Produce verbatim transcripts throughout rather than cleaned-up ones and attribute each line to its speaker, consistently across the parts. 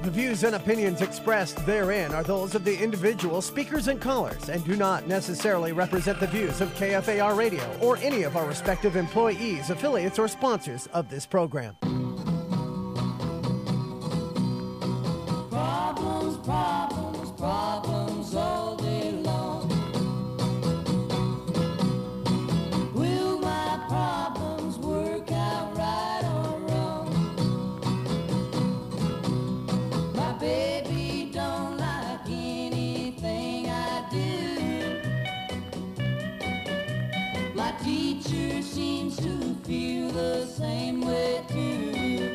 Speaker 1: The views and opinions expressed therein are those of the individual speakers and callers and do not necessarily represent the views of K F A R Radio or any of our respective employees, affiliates, or sponsors of this program.
Speaker 2: Problems, problems, problems all day long. Will my problems work out right or wrong? My baby don't like anything I do. My teacher seems to feel the same way too.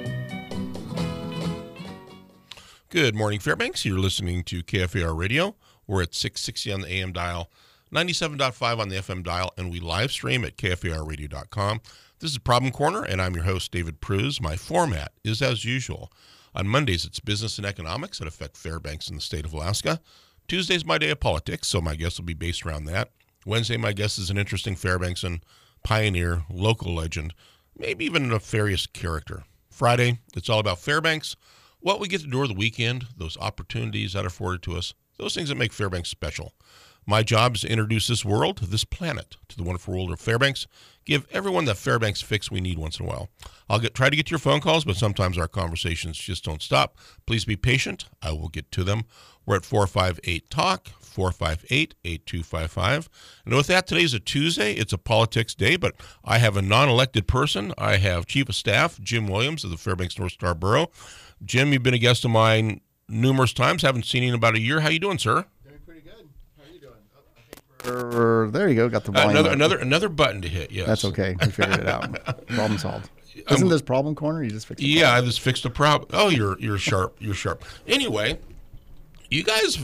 Speaker 3: Good morning, Fairbanks. You're listening to K F A R Radio. We're at six sixty on the A M dial, ninety-seven point five on the F M dial, and we live stream at K F A R radio dot com. This is Problem Corner, and I'm your host, David Pruz. My format is as usual. On Mondays, it's business and economics that affect Fairbanks in the state of Alaska. Tuesday's my day of politics, so my guest will be based around that. Wednesday, my guest is an interesting Fairbanks and pioneer, local legend, maybe even a nefarious character. Friday, it's all about Fairbanks, what we get to do over the weekend, those opportunities that are afforded to us, those things that make Fairbanks special. My job is to introduce this world, this planet, to the wonderful world of Fairbanks, give everyone the Fairbanks fix we need once in a while. I'll get try to get to your phone calls, but sometimes our conversations just don't stop. Please be patient. I will get to them. We're at four five eight talk, four five eight, eight two five five. And with that, today's a Tuesday. It's a politics day, but I have a non-elected person. I have Chief of Staff Jim Williams of the Fairbanks North Star Borough. Jim, you've been a guest of mine numerous times. Haven't seen you in about a year. How you doing, sir?
Speaker 4: Doing pretty good. How are you doing? Oh, I think we're, there you go. Got the
Speaker 3: Uh,
Speaker 4: volume.
Speaker 3: another
Speaker 4: up.
Speaker 3: another another button to hit. Yes,
Speaker 4: That's okay. We figured it out. Problem solved.
Speaker 3: Um,
Speaker 4: Isn't this problem corner? You just fixed the
Speaker 3: Yeah, I just fixed a problem. Oh, you're you're sharp. You're sharp. Anyway, you guys,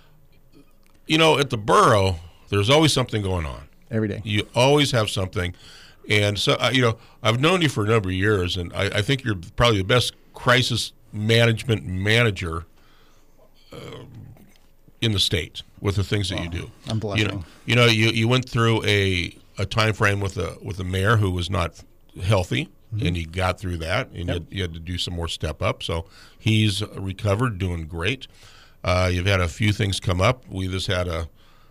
Speaker 3: you know, at the borough, there's always something going on.
Speaker 4: every day.
Speaker 3: You always have something. And so, uh, you know, I've known you for a number of years, and I, I think you're probably the best crisis management manager uh, in the state with the things that you do.
Speaker 4: I'm blushing.
Speaker 3: You know, you know, you, you went through a, a time frame with a with a mayor who was not healthy, mm-hmm. and you got through that, and
Speaker 4: Yep.
Speaker 3: you, had, you had to do some more step up. So he's recovered, doing great. Uh, you've had a few things come up. We just had a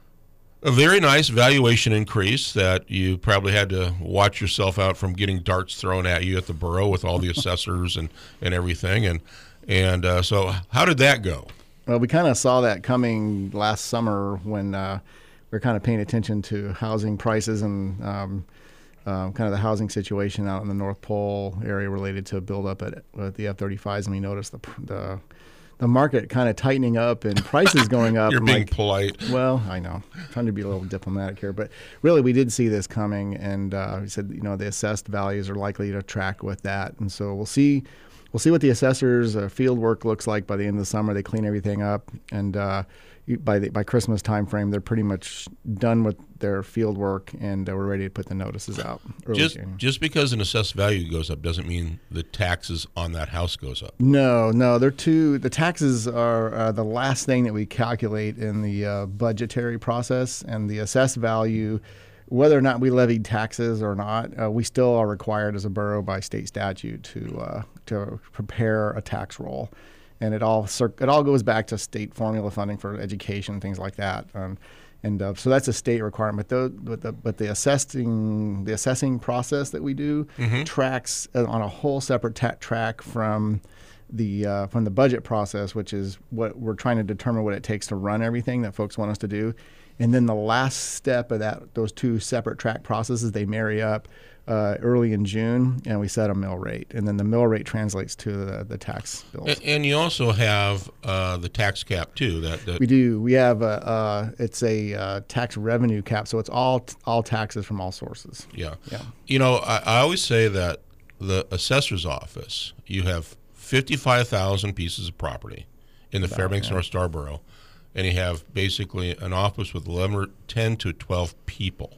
Speaker 3: a very nice valuation increase that you probably had to watch yourself out from getting darts thrown at you at the borough with all the assessors and, and everything. And and uh, so how did that go?
Speaker 4: Well, we kind of saw that coming last summer when uh, we were kind of paying attention to housing prices and um, um, kind of the housing situation out in the North Pole area related to buildup at, at the F thirty-fives, and we noticed the the, the market kind of tightening up and prices going up.
Speaker 3: You're
Speaker 4: I'm
Speaker 3: being
Speaker 4: like,
Speaker 3: polite.
Speaker 4: Well, I know. I'm trying to be a little diplomatic here, but really we did see this coming, and uh, we said, you know, the assessed values are likely to track with that, and so we'll see. We'll see what the assessors' uh, field work looks like by the end of the summer. They clean everything up, and uh, you, by the by Christmas time frame, they're pretty much done with their field work, and uh, we're ready to put the notices out. early
Speaker 3: Just
Speaker 4: January.
Speaker 3: just because an assessed value goes up doesn't mean the taxes on that house goes up.
Speaker 4: No, no, they're two. The taxes are uh, the last thing that we calculate in the uh, budgetary process, and the assessed value, whether or not we levied taxes or not, uh, we still are required as a borough by state statute to uh, to prepare a tax roll, and it all cir- it all goes back to state formula funding for education, things like that. Um, And uh, so that's a state requirement. Though, but the but the assessing the assessing process that we do
Speaker 3: Mm-hmm.
Speaker 4: tracks uh, on a whole separate ta- track from the uh, from the budget process, which is what we're trying to determine what it takes to run everything that folks want us to do. And then the last step of that, those two separate track processes, they marry up uh, early in June, and we set a mill rate. And then the mill rate translates to the, the tax bills.
Speaker 3: And, and you also have uh, the tax cap too. That, that
Speaker 4: We do. We have a, uh, it's a uh, tax revenue cap, so it's all all taxes from all sources.
Speaker 3: yeah.
Speaker 4: Yeah.
Speaker 3: You know, I, I always say that the assessor's office, you have fifty-five thousand pieces of property in the
Speaker 4: About,
Speaker 3: Fairbanks
Speaker 4: yeah.
Speaker 3: North Star Borough, and you have basically an office with eleven or ten to twelve people.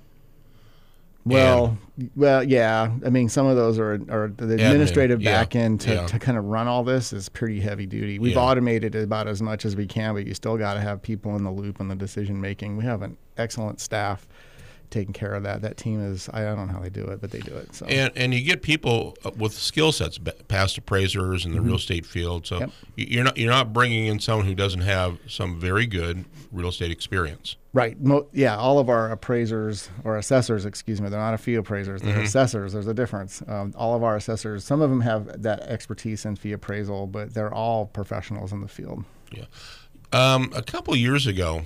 Speaker 4: Well, well, yeah. I mean, some of those are, are the administrative
Speaker 3: yeah,
Speaker 4: back end to,
Speaker 3: yeah.
Speaker 4: to kind of run all this is pretty heavy duty. We've
Speaker 3: Yeah.
Speaker 4: automated it about as much as we can, but you still got to have people in the loop on the decision making. We have an excellent staff taking care of that. That team is, I don't know how they do it, but they do it. So.
Speaker 3: And and you get people with skill sets, past appraisers in the mm-hmm. real estate field. So yep. you're not you're not bringing in someone who doesn't have some very good real estate experience.
Speaker 4: Right. Mo- yeah. All of our appraisers or assessors, excuse me, they're not a fee appraisers. They're mm-hmm. assessors. There's a difference. Um, all of our assessors, some of them have that expertise in fee appraisal, but they're all professionals in the field.
Speaker 3: Yeah. Um, a couple years ago,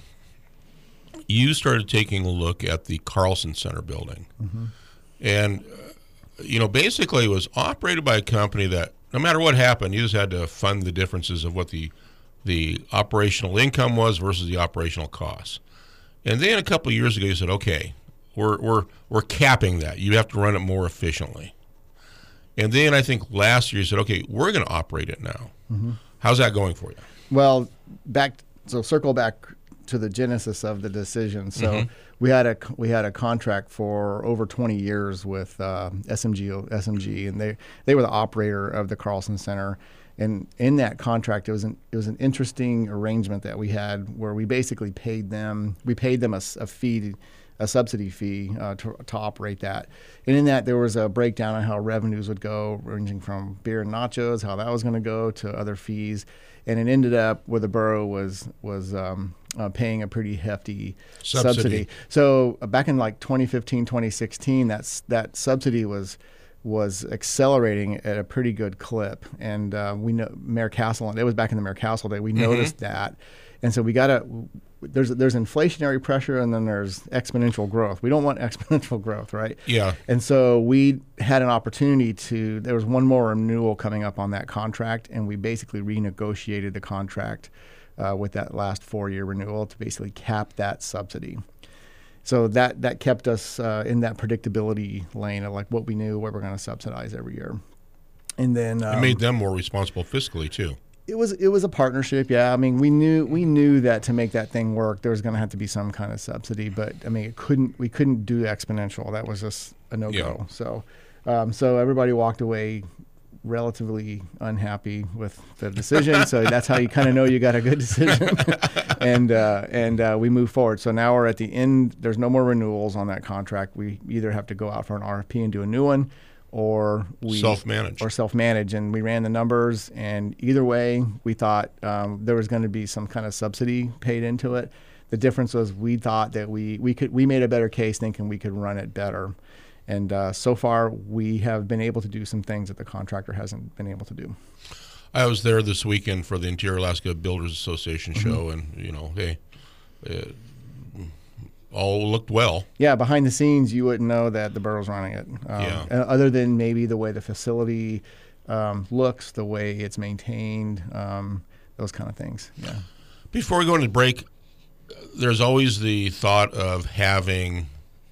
Speaker 3: you started taking a look at the Carlson Center building. Mm-hmm. And, uh, you know, basically it was operated by a company that no matter what happened, you just had to fund the differences of what the the operational income was versus the operational costs. And then a couple of years ago, you said, okay, we're we're we're capping that. You have to run it more efficiently. And then I think last year you said, okay, we're going to operate it now. Mm-hmm. How's that going for you?
Speaker 4: Well, back so circle back to the genesis of the decision. So mm-hmm. we had a we had a contract for over twenty years with uh, S M G S M G, and they they were the operator of the Carlson Center. And in that contract, it was an it was an interesting arrangement that we had where we basically paid them we paid them a, a fee, a subsidy fee uh, to to operate that. And in that, there was a breakdown on how revenues would go, ranging from beer and nachos, how that was going to go, to other fees. And it ended up where the borough was was um, uh, paying a pretty hefty subsidy. subsidy. So uh, back in like twenty fifteen, twenty sixteen, that's that subsidy was. was accelerating at a pretty good clip. And uh, we know Mayor Castle, and it was back in the Mayor Castle day, we mm-hmm. noticed that. And so we got to, there's there's inflationary pressure, and then there's exponential growth. We don't want exponential growth, right?
Speaker 3: Yeah.
Speaker 4: And so we had an opportunity to, there was one more renewal coming up on that contract, and we basically renegotiated the contract uh, with that last four-year renewal to basically cap that subsidy. So that, that kept us uh, in that predictability lane of like what we knew, what we're going to subsidize every year. And then um,
Speaker 3: it made them more responsible fiscally too.
Speaker 4: It was it was a partnership, yeah. I mean, we knew we knew that to make that thing work, there was going to have to be some kind of subsidy. But I mean, it couldn't we couldn't do exponential. That was just a no go. Yeah. So um, so everybody walked away relatively unhappy with the decision. So that's how you kind of know you got a good decision. and uh, and uh, we move forward. So now we're at the end. There's no more renewals on that contract. We either have to go out for an R F P and do a new one, or we
Speaker 3: self-manage.
Speaker 4: Or self-manage. And we ran the numbers, and either way, we thought um, there was going to be some kind of subsidy paid into it. The difference was we thought that we we could we made a better case thinking we could run it better. And uh, so far, we have been able to do some things that the contractor hasn't been able to do.
Speaker 3: I was there this weekend for the Interior Alaska Builders Association mm-hmm. show, and, you know, hey, it all looked well.
Speaker 4: Yeah, behind the scenes, you wouldn't know that the borough's running it. Um,
Speaker 3: yeah.
Speaker 4: Other than maybe the way the facility um, looks, the way it's maintained, um, those kind of things. Yeah.
Speaker 3: Before we go into break, there's always the thought of having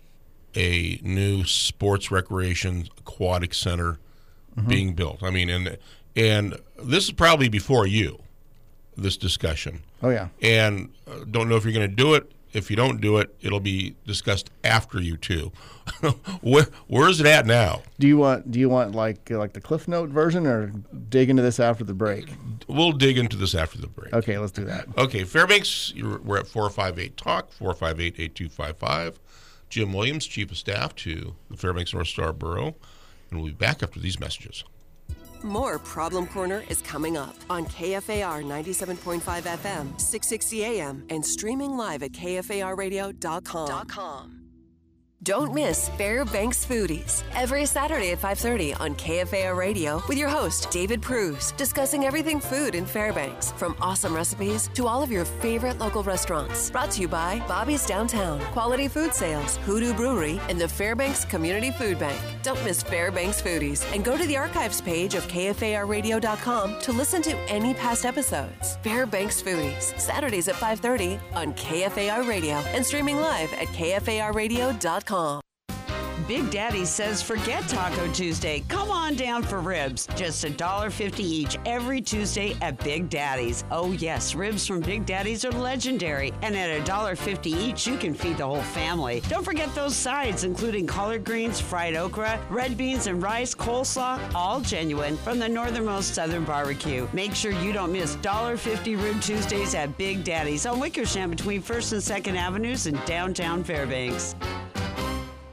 Speaker 3: a new sports recreation aquatic center mm-hmm. being built. I mean, and and this is probably before you, this discussion.
Speaker 4: Oh, yeah.
Speaker 3: And uh, don't know if you're going to do it. If you don't do it, it'll be discussed after you too. Where where is it at now?
Speaker 4: Do you want do you want like like the Cliff Note version, or dig into this after the break?
Speaker 3: We'll dig into this after the break.
Speaker 4: Okay, let's do that.
Speaker 3: Okay, Fairbanks, you're, we're at four five eight talk, four five eight, eight two five five. Jim Williams, Chief of Staff to the Fairbanks North Star Borough, and we'll be back after these messages.
Speaker 5: More Problem Corner is coming up on K F A R ninety-seven point five F M, six sixty A M, and streaming live at K F A R radio dot com. Don't miss Fairbanks Foodies every Saturday at five thirty on K F A R Radio with your host, David Pruse, discussing everything food in Fairbanks, from awesome recipes to all of your favorite local restaurants. Brought to you by Bobby's Downtown, Quality Food Sales, Hoodoo Brewery, and the Fairbanks Community Food Bank. Don't miss Fairbanks Foodies, and go to the archives page of K F A R radio dot com to listen to any past episodes. Fairbanks Foodies, Saturdays at five thirty on K F A R Radio and streaming live at K F A R radio dot com.
Speaker 6: Big Daddy says forget Taco Tuesday. Come on down for ribs. Just one dollar fifty each every Tuesday at Big Daddy's. Oh yes, ribs from Big Daddy's are legendary. And at one dollar fifty each, you can feed the whole family. Don't forget those sides, including collard greens, fried okra, red beans and rice, coleslaw, all genuine from the northernmost southern barbecue. Make sure you don't miss one dollar fifty Rib Tuesdays at Big Daddy's on Wickersham between first and second Avenues in downtown Fairbanks.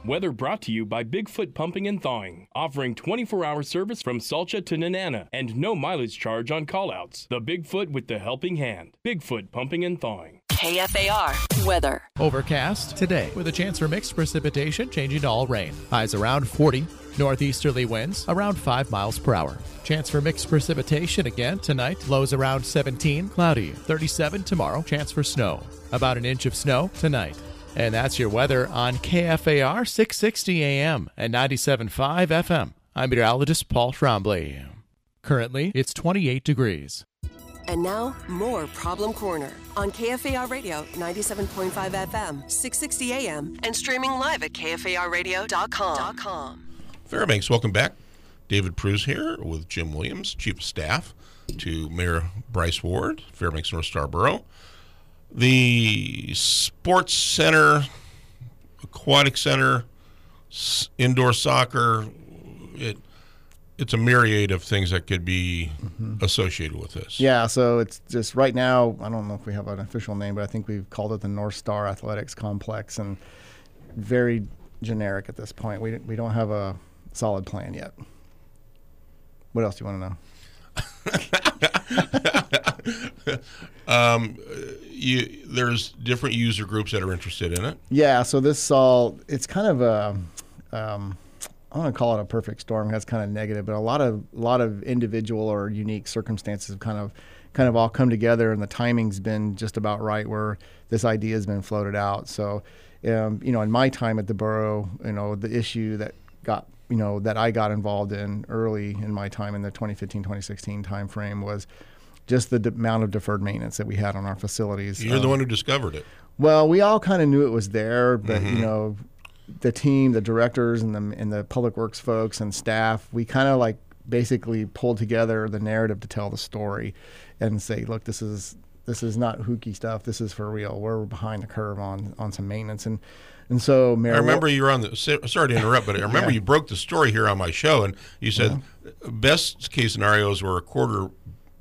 Speaker 7: Weather brought to you by Bigfoot Pumping and Thawing, offering twenty-four hour service from Salcha to Nenana and no mileage charge on callouts. The Bigfoot with the helping hand. Bigfoot Pumping and Thawing.
Speaker 5: K F A R weather.
Speaker 8: Overcast today with a chance for mixed precipitation changing to all rain. Highs around forty. Northeasterly winds around five miles per hour. Chance for mixed precipitation again tonight. Lows around seventeen. Cloudy. thirty-seven tomorrow. Chance for snow. About an inch of snow tonight. And that's your weather on K F A R six sixty A M and ninety-seven point five F M. I'm meteorologist Paul Trombley. Currently, it's twenty-eight degrees.
Speaker 5: And now, more Problem Corner on K F A R Radio, ninety-seven point five F M, six sixty A M, and streaming live at K F A R radio dot com.
Speaker 3: Fairbanks, welcome back. David Pruse here with Jim Williams, Chief of Staff to Mayor Bryce Ward, Fairbanks North Star Borough. The Sports Center, Aquatic Center, indoor soccer, it it's a myriad of things that could be mm-hmm. associated with this.
Speaker 4: Yeah, so it's just right now, I don't know if we have an official name, but I think we've called it the North Star Athletics Complex, and very generic at this point. We we don't have a solid plan yet. What else do you want to know?
Speaker 3: um, you, there's different user groups that are interested in it.
Speaker 4: Yeah, so this all, it's kind of a, um, I don't want to call it a perfect storm. That's kind of negative, but a lot of a lot of individual or unique circumstances have kind of kind of all come together, and the timing's been just about right where this idea has been floated out. So, um, you know, in my time at the borough, you know, the issue that got you know that I got involved in early in my time in the twenty fifteen twenty sixteen timeframe was just the d- amount of deferred maintenance that we had on our facilities.
Speaker 3: You're
Speaker 4: um,
Speaker 3: the one who discovered it.
Speaker 4: Well, we all kind of knew it was there, but
Speaker 3: mm-hmm.
Speaker 4: you know. The team, the directors, and the and the public works folks and staff, we kind of like basically pulled together the narrative to tell the story, and say, look, this is this is not hooky stuff. This is for real. We're behind the curve on on some maintenance, and and so Mayor.
Speaker 3: I remember you were on the. Sorry to interrupt, but I remember
Speaker 4: yeah.
Speaker 3: you broke the story here on my show, and you said yeah. best case scenarios were a quarter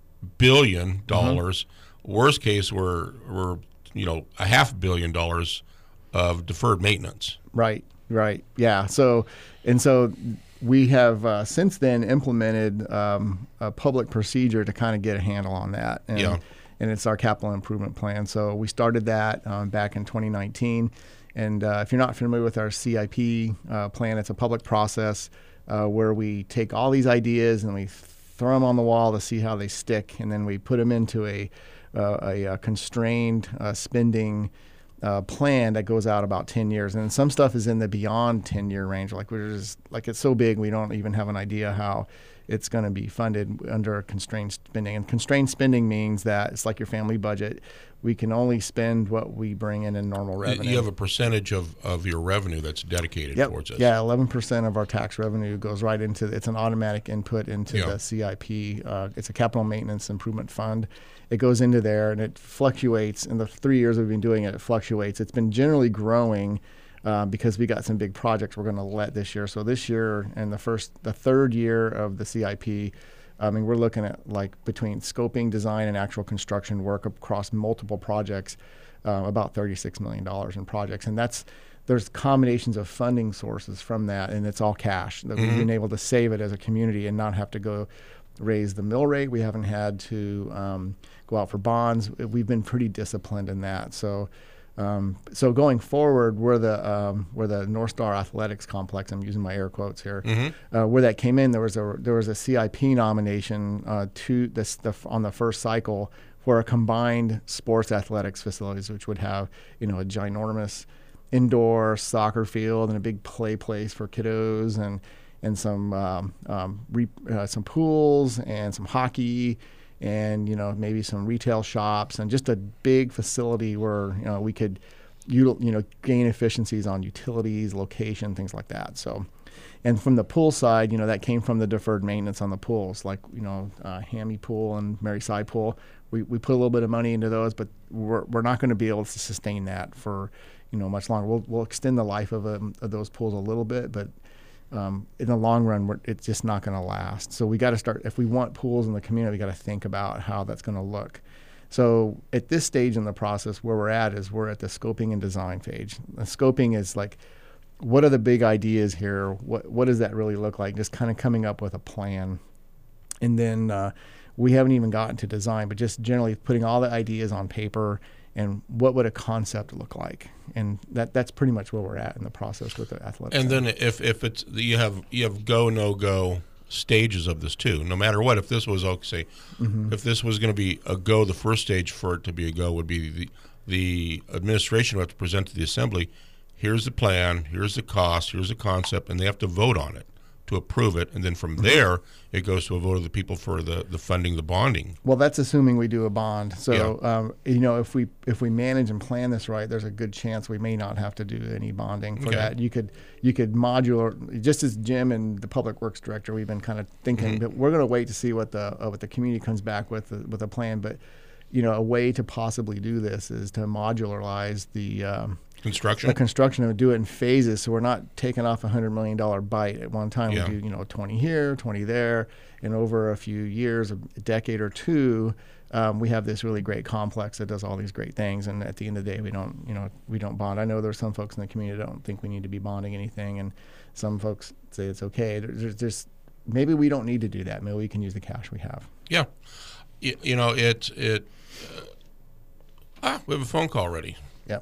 Speaker 3: billion dollars. Mm-hmm. Worst case were were you know a half billion dollars of deferred maintenance.
Speaker 4: Right, right, yeah. So, and so we have uh, since then implemented um, a public procedure to kind of get a handle on that. And,
Speaker 3: yeah.
Speaker 4: and it's our capital improvement plan. So we started that um, back in twenty nineteen. And uh, if you're not familiar with our C I P uh, plan, it's a public process uh, where we take all these ideas and we throw them on the wall to see how they stick, and then we put them into a uh, a, a constrained uh, spending Uh, plan that goes out about ten years, and some stuff is in the beyond ten year range. Like we're just like it's so big we don't even have an idea how it's going to be funded under constrained spending. And constrained spending means that it's like your family budget. We can only spend what we bring in in normal revenue.
Speaker 3: You have a percentage of, of your revenue that's dedicated
Speaker 4: yep.
Speaker 3: towards it.
Speaker 4: Yeah, eleven percent of our tax revenue goes right into. It's an automatic input into
Speaker 3: yeah.
Speaker 4: the C I P. Uh, it's a capital maintenance improvement fund. It goes into there, and it fluctuates. In the three years we've been doing it, it fluctuates. It's been generally growing uh, because we got some big projects we're going to let this year. So this year and the first, the third year of the C I P, I mean, we're looking at like between scoping, design, and actual construction work across multiple projects, uh, about thirty-six million dollars in projects. And that's there's combinations of funding sources from that, and it's all cash. That mm-hmm. We've been able to save it as a community and not have to go raise the mill rate. We haven't had to um, go out for bonds. We've been pretty disciplined in that. So, um, so going forward, where the um, where the North Star Athletics Complex, I'm using my air quotes here, mm-hmm. uh, where that came in, there was a there was a C I P nomination uh, to this the, on the first cycle for a combined sports athletics facilities, which would have you know a ginormous indoor soccer field and a big play place for kiddos and. and some um, um, re, uh, some pools and some hockey and you know maybe some retail shops and just a big facility where you know we could you you know gain efficiencies on utilities, location, things like that. So, and from the pool side, you know that came from the deferred maintenance on the pools, like you know uh, Hammy Pool and Mary Side Pool. We we put a little bit of money into those, but we're we're not going to be able to sustain that for you know much longer. We'll we'll extend the life of, um, of those pools a little bit, but Um, in the long run, we're, it's just not going to last. So we got to start, if we want pools in the community, we got to think about how that's going to look. So at this stage in the process, where we're at is we're at the scoping and design phase. The scoping is like what are the big ideas here? What what does that really look like? Just kind of coming up with a plan. And then uh, we haven't even gotten to design, but just generally putting all the ideas on paper and what would a concept look like. And that that's pretty much where we're at in the process with the athletics.
Speaker 3: And
Speaker 4: center.
Speaker 3: then if, if it's you have you have go, no go stages of this too. No matter what, if this was okay, say, mm-hmm. if this was going to be a go, the first stage for it to be a go would be the the administration would have to present to the assembly. Here's the plan. Here's the cost. Here's the concept, and they have to vote on it to approve it, and then from mm-hmm. there it goes to a vote of the people for the, the funding, the bonding.
Speaker 4: Well, that's assuming we do a bond. So,
Speaker 3: yeah.
Speaker 4: um, you know, if we if we manage and plan this right, there's a good chance we may not have to do any bonding for
Speaker 3: okay.
Speaker 4: that. You could you could modular, just as Jim and the Public Works Director, we've been kind of thinking
Speaker 3: mm-hmm.
Speaker 4: that we're going to wait to see what the uh, what the community comes back with uh, with a plan. But you know, a way to possibly do this is to modularize the um,
Speaker 3: construction.
Speaker 4: The construction and do it in phases, so we're not taking off a hundred million dollar bite at one time.
Speaker 3: Yeah.
Speaker 4: We do, you know, twenty here, twenty there, and over a few years, a decade or two, um, we have this really great complex that does all these great things. And at the end of the day, we don't, you know, we don't bond. I know there's some folks in the community that don't think we need to be bonding anything, and some folks say it's okay. There's just maybe we don't need to do that. Maybe we can use the cash we have.
Speaker 3: Yeah, you, you know, it it. Uh, ah, we have a phone call already.
Speaker 4: Yep.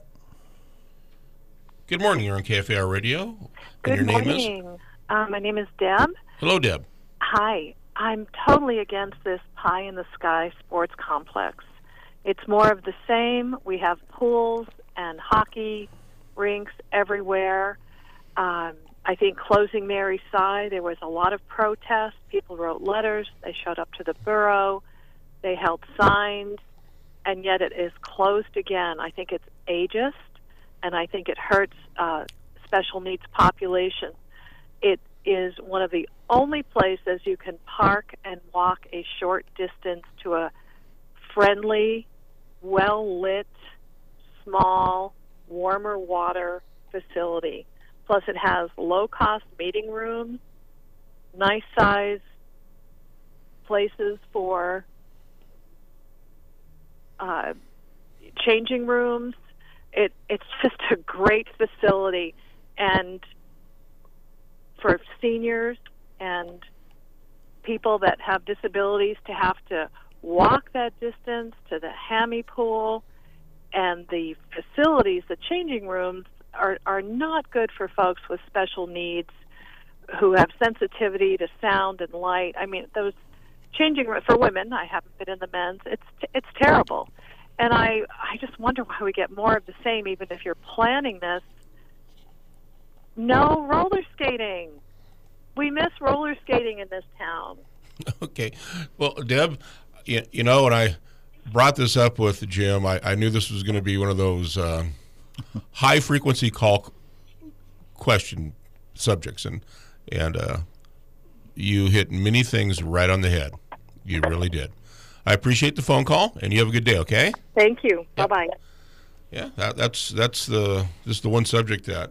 Speaker 3: Good morning. You're on K F A R Radio.
Speaker 9: Good
Speaker 3: and your
Speaker 9: morning.
Speaker 3: name is?
Speaker 9: Uh, my name is Deb.
Speaker 3: Hello, Deb.
Speaker 9: Hi. I'm totally against this pie in the sky sports complex. It's more of the same. We have pools and hockey rinks everywhere. Um, I think closing Mary Sy, there was a lot of protest. People wrote letters. They showed up to the borough. They held signs. And yet it is closed again. I think it's ageist. And I think it hurts uh, special needs population. It is one of the only places you can park and walk a short distance to a friendly, well-lit, small, warmer water facility. Plus it has low-cost meeting rooms, nice-size places for uh, changing rooms. It, it's just a great facility, and for seniors and people that have disabilities to have to walk that distance to the hammy pool, and the facilities, the changing rooms, are, are not good for folks with special needs who have sensitivity to sound and light. I mean, those changing rooms for women, I haven't been in the men's, it's it's terrible. And I, I just wonder why we get more of the same, even if you're planning this. No roller skating. We miss roller skating in this town.
Speaker 3: Okay. Well, Deb, you, you know, when I brought this up with Jim, I, I knew this was going to be one of those uh, high-frequency call question subjects, and, and uh, you hit many things right on the head. You really did. I appreciate the phone call, and you have a good day, okay?
Speaker 9: Thank you.
Speaker 3: Yep.
Speaker 9: Bye-bye.
Speaker 3: Yeah, that, that's that's the this is the one subject that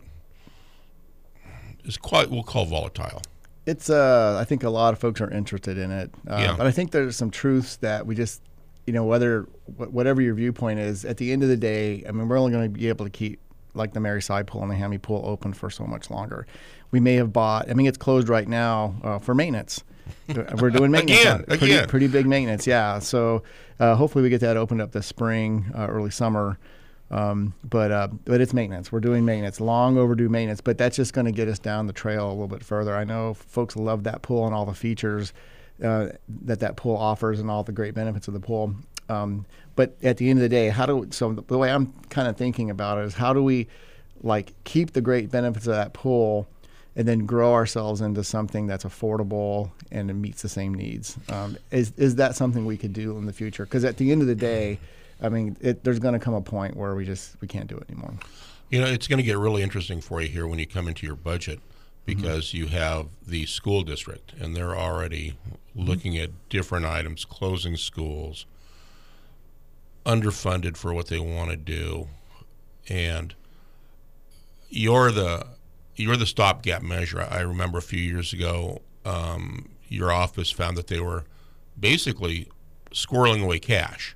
Speaker 3: is quite, we'll call volatile.
Speaker 4: It's, uh, I think a lot of folks are interested in it. Uh,
Speaker 3: Yeah.
Speaker 4: But I think there's some truths that we just, you know, whether, wh- whatever your viewpoint is, at the end of the day, I mean, we're only going to be able to keep, like, the Mary Sy pool and the Hammy pool open for so much longer. We may have bought, I mean, it's closed right now uh, for maintenance. We're doing maintenance.
Speaker 3: Again,
Speaker 4: on it. Pretty,
Speaker 3: again.
Speaker 4: pretty big maintenance, yeah. So uh, hopefully we get that opened up this spring, uh, early summer. Um, but uh, but it's maintenance. We're doing maintenance, long overdue maintenance. But that's just going to get us down the trail a little bit further. I know folks love that pool and all the features uh, that that pool offers and all the great benefits of the pool. Um, but at the end of the day, how do so the way I'm kind of thinking about it is how do we like keep the great benefits of that pool and then grow ourselves into something that's affordable and it meets the same needs? Um, is is that something we could do in the future? Because at the end of the day, I mean, it, there's going to come a point where we just we can't do it anymore.
Speaker 3: You know, it's going to get really interesting for you here when you come into your budget, because mm-hmm. you have the school district, and they're already mm-hmm. looking at different items, closing schools, underfunded for what they want to do, and you're the you're the stopgap measure. I remember a few years ago, um, your office found that they were basically squirreling away cash.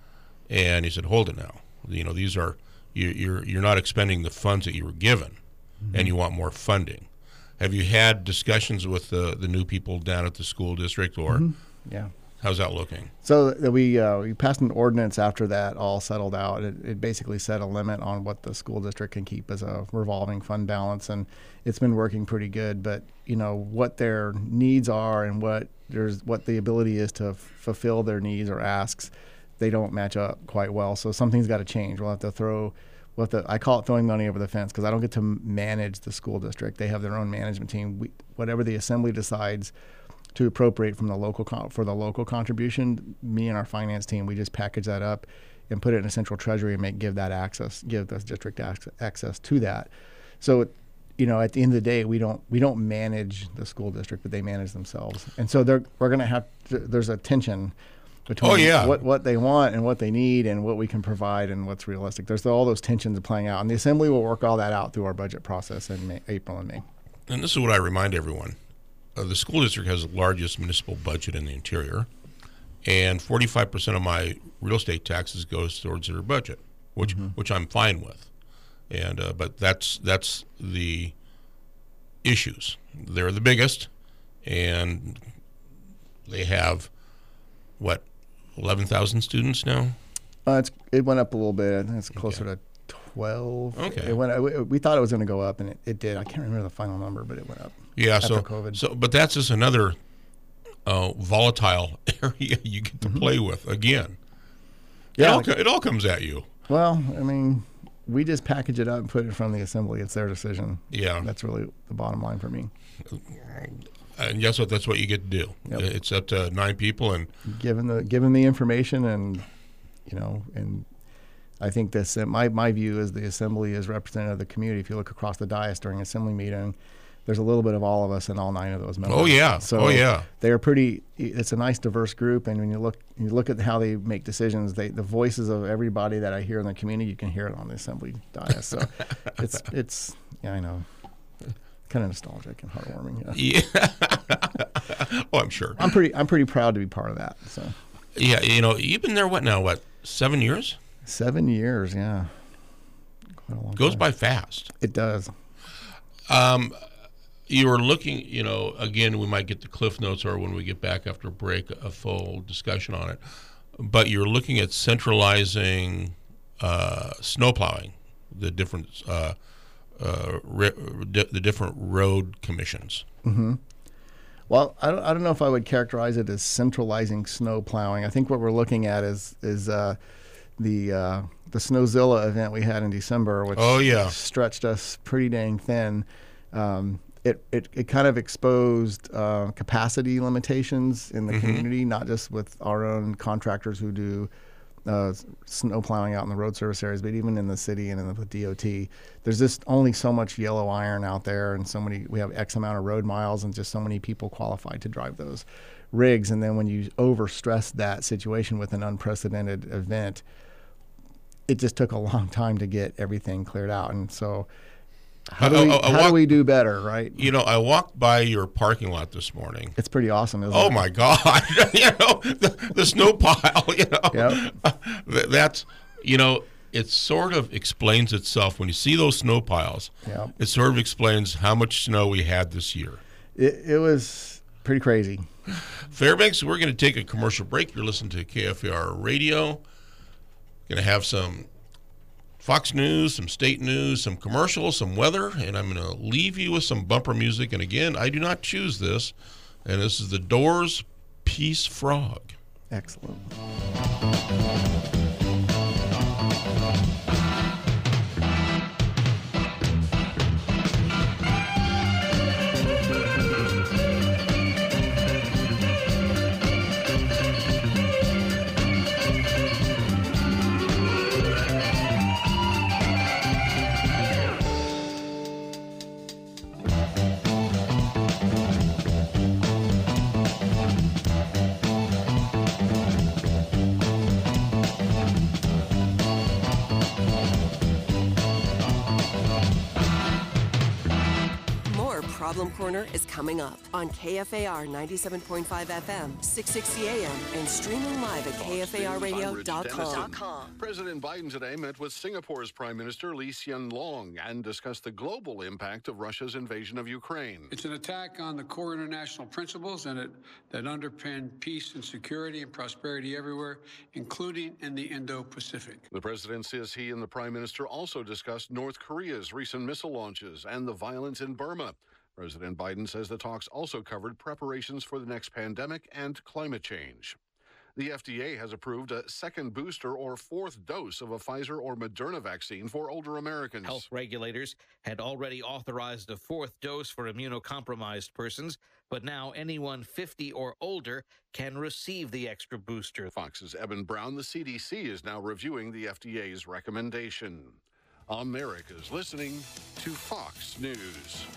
Speaker 3: And he said, "Hold it now. You know, these are you, you're you're not expending the funds that you were given. mm-hmm. and you want more funding. Have you had discussions with the, the new people down at the school district, or
Speaker 4: mm-hmm. yeah,
Speaker 3: how's that looking?
Speaker 4: So we uh, we passed an ordinance after that all settled out. It, it basically set a limit on what the school district can keep as a revolving fund balance, and it's been working pretty good. But you know what their needs are and what there's what the ability is to f- fulfill their needs or asks, they don't match up quite well. So something's got to change. We'll have to throw. What the I call it throwing money over the fence, because I don't get to manage the school district. They have their own management team. We, whatever the assembly decides to appropriate from the local con- for the local contribution, me and our finance team, we just package that up and put it in a central treasury and make give that access, give the district ac- access to that. So, you know, at the end of the day, we don't we don't manage the school district, but they manage themselves. And so they're we're going to have to, there's a tension between
Speaker 3: oh, yeah.
Speaker 4: what, what they want and what they need and what we can provide and what's realistic. There's all those tensions playing out. And the Assembly will work all that out through our budget process in May, April and May.
Speaker 3: And this is what I remind everyone. Uh, the school district has the largest municipal budget in the interior, and forty-five percent of my real estate taxes goes towards their budget, which mm-hmm. which I'm fine with. And uh, but that's that's the issues. They're the biggest, and they have, what, eleven thousand students now?
Speaker 4: Uh, it's, it went up a little bit. I think it's closer okay. to twelve.
Speaker 3: Okay.
Speaker 4: It went, we, we thought it was going to go up, and it, it did. I can't remember the final number, but it went up.
Speaker 3: Yeah,
Speaker 4: after
Speaker 3: so,
Speaker 4: COVID.
Speaker 3: so but that's just another uh, volatile area you get to mm-hmm. play with again. Yeah, it all, like, it all comes at you.
Speaker 4: Well, I mean, we just package it up and put it in front of the Assembly. It's their decision.
Speaker 3: Yeah.
Speaker 4: That's really the bottom line for me.
Speaker 3: And guess what? That's what you get to do. Yep. It's up to nine people, and
Speaker 4: given the given the information, and you know, and I think this my my view is the Assembly is representative of the community. If you look across the dais during Assembly meeting, there's a little bit of all of us in all nine of those members.
Speaker 3: Oh yeah.
Speaker 4: So
Speaker 3: oh yeah.
Speaker 4: They're pretty. It's a nice diverse group, and when you look you look at how they make decisions, they the voices of everybody that I hear in the community, you can hear it on the Assembly dais. So it's it's yeah, I know. Kind of nostalgic and heartwarming. Yeah.
Speaker 3: yeah. oh, I'm sure.
Speaker 4: I'm pretty. I'm pretty proud to be part of that. So.
Speaker 3: Yeah, you know, you've been there. What now? What seven years?
Speaker 4: Seven years. Yeah. Quite a long
Speaker 3: Goes
Speaker 4: time.
Speaker 3: by fast.
Speaker 4: It does.
Speaker 3: Um, you were looking. You know, again, we might get the Cliff Notes, or when we get back after a break, a full discussion on it. But you're looking at centralizing uh, snow plowing, the different. Uh, Uh, re- di- the different road commissions.
Speaker 4: Mm-hmm. Well, I don't, I don't know if I would characterize it as centralizing snow plowing. I think what we're looking at is is uh, the uh, the Snowzilla event we had in December, which
Speaker 3: oh, yeah.
Speaker 4: stretched us pretty dang thin. Um, it, it it kind of exposed uh, capacity limitations in the mm-hmm. community, not just with our own contractors who do Uh, snow plowing out in the road service areas, but even in the city and in the D O T, there's just only so much yellow iron out there, and so many. We have X amount of road miles, and just so many people qualified to drive those rigs. And then when you overstress that situation with an unprecedented event, it just took a long time to get everything cleared out. And so, how do we, uh, uh, how walk, do, we do better, right?
Speaker 3: You know, I walked by your parking lot this morning.
Speaker 4: It's pretty awesome, isn't
Speaker 3: oh
Speaker 4: it?
Speaker 3: Oh my God! you know, the, the snow pile. You know,
Speaker 4: yep.
Speaker 3: uh, that's you know, it sort of explains itself when you see those snow piles.
Speaker 4: Yep.
Speaker 3: It sort of explains how much snow we had this year.
Speaker 4: It, it was pretty crazy.
Speaker 3: Fairbanks, we're going to take a commercial break. You're listening to K F A R Radio. Going to have some Fox News, some state news, some commercials, some weather, and I'm going to leave you with some bumper music. And again, I do not choose this, and this is the Doors' Peace Frog.
Speaker 4: Excellent.
Speaker 5: Problem Corner is coming up on K F A R ninety-seven point five F M, six sixty A M, and streaming live at K F A R radio dot com.
Speaker 10: President Biden today met with Singapore's Prime Minister Lee Hsien Loong and discussed the global impact of Russia's invasion of Ukraine.
Speaker 11: It's an attack on the core international principles and it, that underpin peace and security and prosperity everywhere, including in the Indo-Pacific.
Speaker 10: The president says he and the Prime Minister also discussed North Korea's recent missile launches and the violence in Burma. President Biden says the talks also covered preparations for the next pandemic and climate change. The F D A has approved a second booster or fourth dose of a Pfizer or Moderna vaccine for older Americans.
Speaker 12: Health regulators had already authorized a fourth dose for immunocompromised persons, but now anyone fifty or older can receive the extra booster.
Speaker 10: Fox's Eben Brown, the C D C is now reviewing the F D A's recommendation. America's listening to Fox News.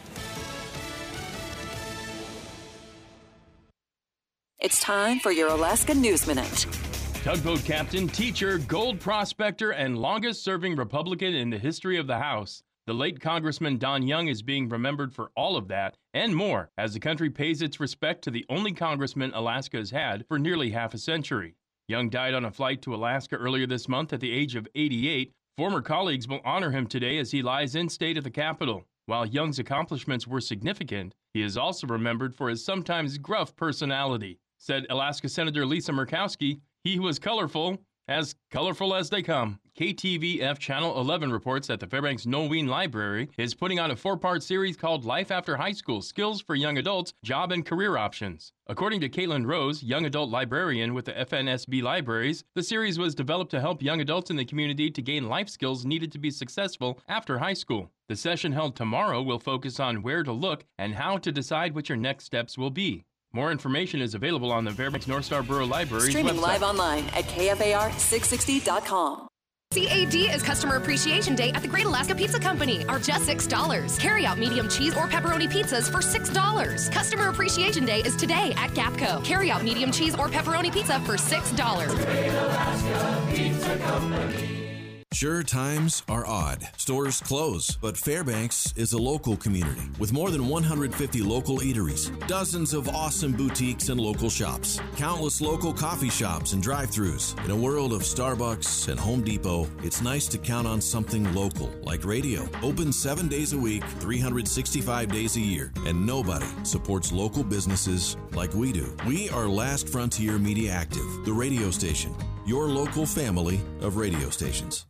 Speaker 13: It's time for your Alaska News Minute.
Speaker 7: Tugboat captain, teacher, gold prospector, and longest-serving Republican in the history of the House. The late Congressman Don Young is being remembered for all of that and more as the country pays its respect to the only congressman Alaska has had for nearly half a century. Young died on a flight to Alaska earlier this month at the age of eighty-eight. Former colleagues will honor him today as he lies in state at the Capitol. While Young's accomplishments were significant, he is also remembered for his sometimes gruff personality. Said Alaska Senator Lisa Murkowski, he was colorful, as colorful as they come. K T V F Channel eleven reports that the Fairbanks Noween Library is putting on a four-part series called Life After High School, Skills for Young Adults, Job and Career Options. According to Caitlin Rose, young adult librarian with the F N S B Libraries, the series was developed to help young adults in the community to gain life skills needed to be successful after high school. The session held tomorrow will focus on where to look and how to decide what your next steps will be. More information is available on the Fairbanks North Star Borough Library's
Speaker 13: Streaming
Speaker 7: website.
Speaker 13: live online at K F A R six sixty dot com.
Speaker 14: C A D is Customer Appreciation Day at the Great Alaska Pizza Company. Are just six dollars. Carry out medium cheese or pepperoni pizzas for six dollars. Customer Appreciation Day is today at Gapco. Carry out medium cheese or pepperoni pizza for six dollars.
Speaker 15: Great Alaska Pizza Company.
Speaker 16: Sure, times are odd. Stores close, but Fairbanks is a local community with more than one hundred fifty local eateries, dozens of awesome boutiques and local shops, countless local coffee shops and drive-thrus. In a world of Starbucks and Home Depot, it's nice to count on something local like radio. Open seven days a week, three hundred sixty-five days a year, and nobody supports local businesses like we do. We are Last Frontier Media Active, the radio station, your local family of radio stations.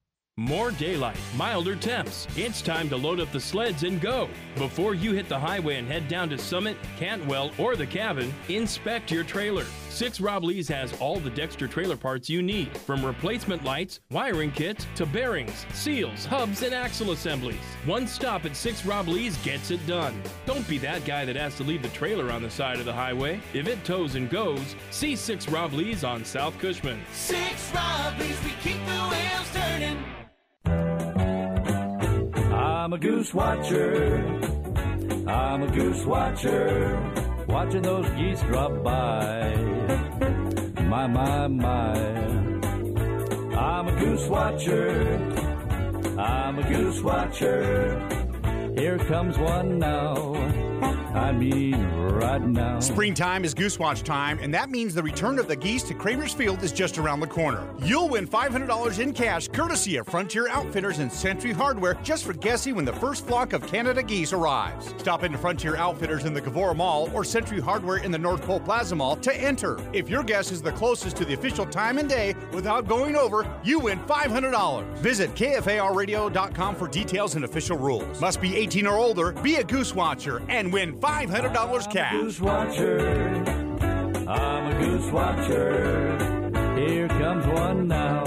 Speaker 7: More daylight, milder temps. It's time to load up the sleds and go. Before you hit the highway and head down to Summit, Cantwell, or the cabin, inspect your trailer. Six Rob Lee's has all the Dexter trailer parts you need, from replacement lights, wiring kits, to bearings, seals, hubs, and axle assemblies. One stop at Six Rob Lee's gets it done. Don't be that guy that has to leave the trailer on the side of the highway. If it tows and goes, see Six Rob Lee's on South Cushman.
Speaker 15: Six Rob Lee's, we keep the wheels turning.
Speaker 17: I'm a goose watcher. I'm a goose watcher. Watching those geese drop by. My, my, my. I'm a goose watcher. I'm a goose watcher. Here comes one now. I mean, right now.
Speaker 18: Springtime is Goose Watch time, and that means the return of the geese to Kramer's Field is just around the corner. You'll win five hundred dollars in cash, courtesy of Frontier Outfitters and Century Hardware, just for guessing when the first flock of Canada geese arrives. Stop into Frontier Outfitters in the Gavora Mall or Century Hardware in the North Pole Plaza Mall to enter. If your guess is the closest to the official time and day without going over, you win five hundred dollars. Visit K F A R radio dot com for details and official rules. Must be eighteen or older, be a Goose Watcher, and win five hundred dollars cash.
Speaker 17: I'm a goose watcher. I'm a goose watcher. Here comes one now.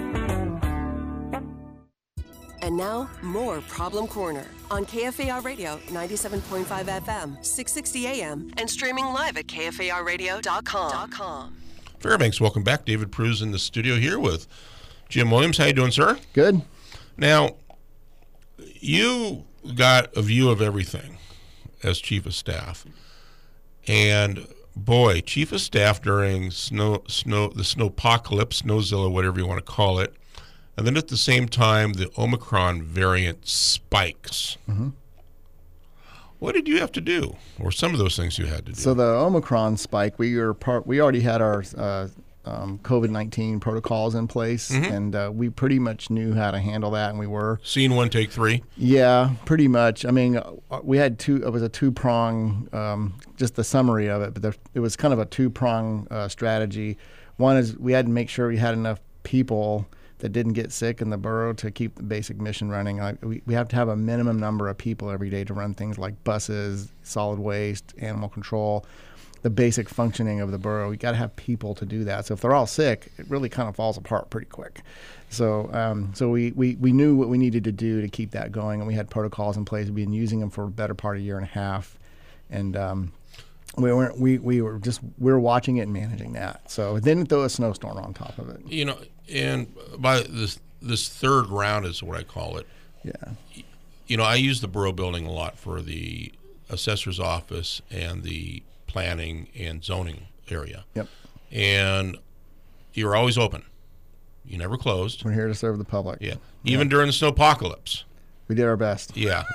Speaker 5: And now, more Problem Corner on K F A R Radio ninety-seven point five F M, six sixty A M, and streaming live at K F A R radio dot com.
Speaker 3: Fairbanks, welcome back. David Pruse in the studio here with Jim Williams. How you doing, sir?
Speaker 4: Good.
Speaker 3: Now, you got a view of everything as Chief of Staff. And boy, Chief of Staff during snow, snow, the snowpocalypse, snowzilla, whatever you want to call it, and then at the same time, the Omicron variant spikes.
Speaker 4: Mm-hmm.
Speaker 3: What did you have to do, or some of those things you had to do?
Speaker 4: So the Omicron spike, we were part. We already had our uh, um, COVID nineteen protocols in place,
Speaker 3: Mhm.
Speaker 4: and uh, we pretty much knew how to handle that, and we were.
Speaker 3: Scene one, take three.
Speaker 4: Yeah, pretty much. I mean, uh, we had two. It was a two prong. Um, just the summary of it, but there, it was kind of a two prong uh, strategy. One is we had to make sure we had enough people that didn't get sick in the borough to keep the basic mission running. I, we, we have to have a minimum number of people every day to run things like buses, solid waste, animal control, the basic functioning of the borough. We got to have people to do that. So if they're all sick, it really kind of falls apart pretty quick. So um, so we, we, we knew what we needed to do to keep that going, and we had protocols in place. We've been using them for a better part of a year and a half. And um, we weren't we, we were just we were watching it and managing that. So then throw a snowstorm on top of it.
Speaker 3: You know, and by this this third round is what I call it.
Speaker 4: Yeah.
Speaker 3: You know, I use the borough building a lot for the assessor's office and the planning and zoning area.
Speaker 4: Yep.
Speaker 3: And you're always open. You never closed.
Speaker 4: We're here to serve the public.
Speaker 3: Yeah. Even during the snowpocalypse.
Speaker 4: We did our best.
Speaker 3: Yeah.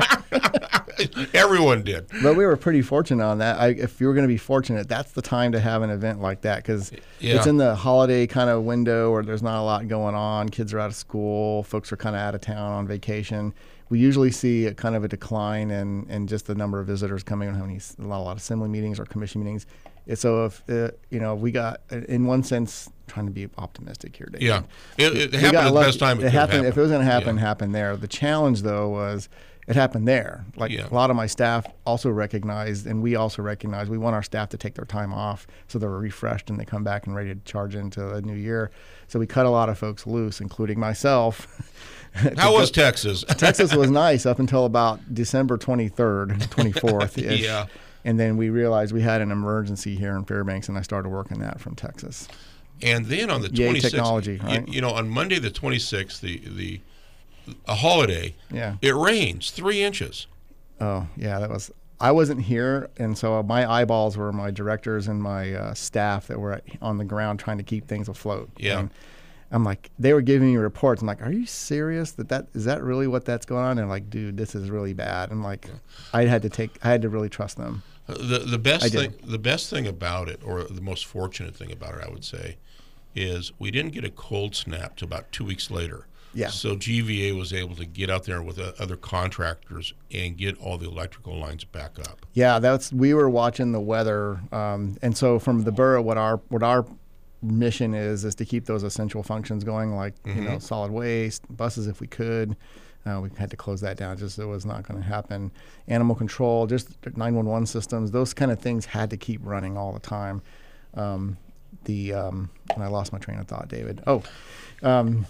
Speaker 3: Everyone did.
Speaker 4: But we were pretty fortunate on that. I, if you were going to be fortunate, that's the time to have an event like that, because
Speaker 3: Yeah.
Speaker 4: it's in the holiday kind of window where there's not a lot going on. Kids are out of school. Folks are kind of out of town on vacation. We usually see a kind of a decline in, in just the number of visitors coming and having a lot, a lot of assembly meetings or commission meetings. It's so if uh, you know, we got, in one sense, trying to be optimistic here, David.
Speaker 3: Yeah. It, it
Speaker 4: We
Speaker 3: happened
Speaker 4: got
Speaker 3: at the
Speaker 4: lucky.
Speaker 3: best time it
Speaker 4: It
Speaker 3: could
Speaker 4: happened.
Speaker 3: happen.
Speaker 4: If it was going to happen,
Speaker 3: Yeah.
Speaker 4: happened there. The challenge, though, was it happened there. Like
Speaker 3: Yeah.
Speaker 4: a lot of my staff also recognized, and we also recognize, we want our staff to take their time off so they're refreshed and they come back and ready to charge into the new year. So we cut a lot of folks loose, including myself.
Speaker 3: How was Texas?
Speaker 4: Texas was nice up until about December twenty-third, twenty-fourth.
Speaker 3: Yeah.
Speaker 4: And then we realized we had an emergency here in Fairbanks, and I started working that from Texas.
Speaker 3: And then on the
Speaker 4: Yay,
Speaker 3: twenty-sixth,
Speaker 4: technology,
Speaker 3: you-
Speaker 4: right?
Speaker 3: you, know, on Monday the twenty-sixth, the the a holiday,
Speaker 4: Yeah.
Speaker 3: it rains three inches.
Speaker 4: Oh, yeah, that was. I wasn't here, and so my eyeballs were my directors and my uh, staff that were on the ground trying to keep things afloat.
Speaker 3: Yeah.
Speaker 4: And I'm like, they were giving me reports. I'm like, are you serious? That that is that really what that's going on? And like, dude, this is really bad. And like, I had to take, I had to really trust them.
Speaker 3: The the best
Speaker 4: I
Speaker 3: thing
Speaker 4: did.
Speaker 3: the best thing about it, or the most fortunate thing about it, I would say, is we didn't get a cold snap till about two weeks later.
Speaker 4: Yeah.
Speaker 3: So G V A was able to get out there with uh, other contractors and get all the electrical lines back up.
Speaker 4: Yeah, that's we were watching the weather, um, and so from the borough, what our what our mission is is to keep those essential functions going, like you know,
Speaker 3: Mhm.
Speaker 4: solid waste, buses if we could. Uh, we had to close that down, just it was not going to happen. Animal control, just nine one one systems, those kind of things had to keep running all the time. Um, the um, and I lost my train of thought, David. Oh. Um,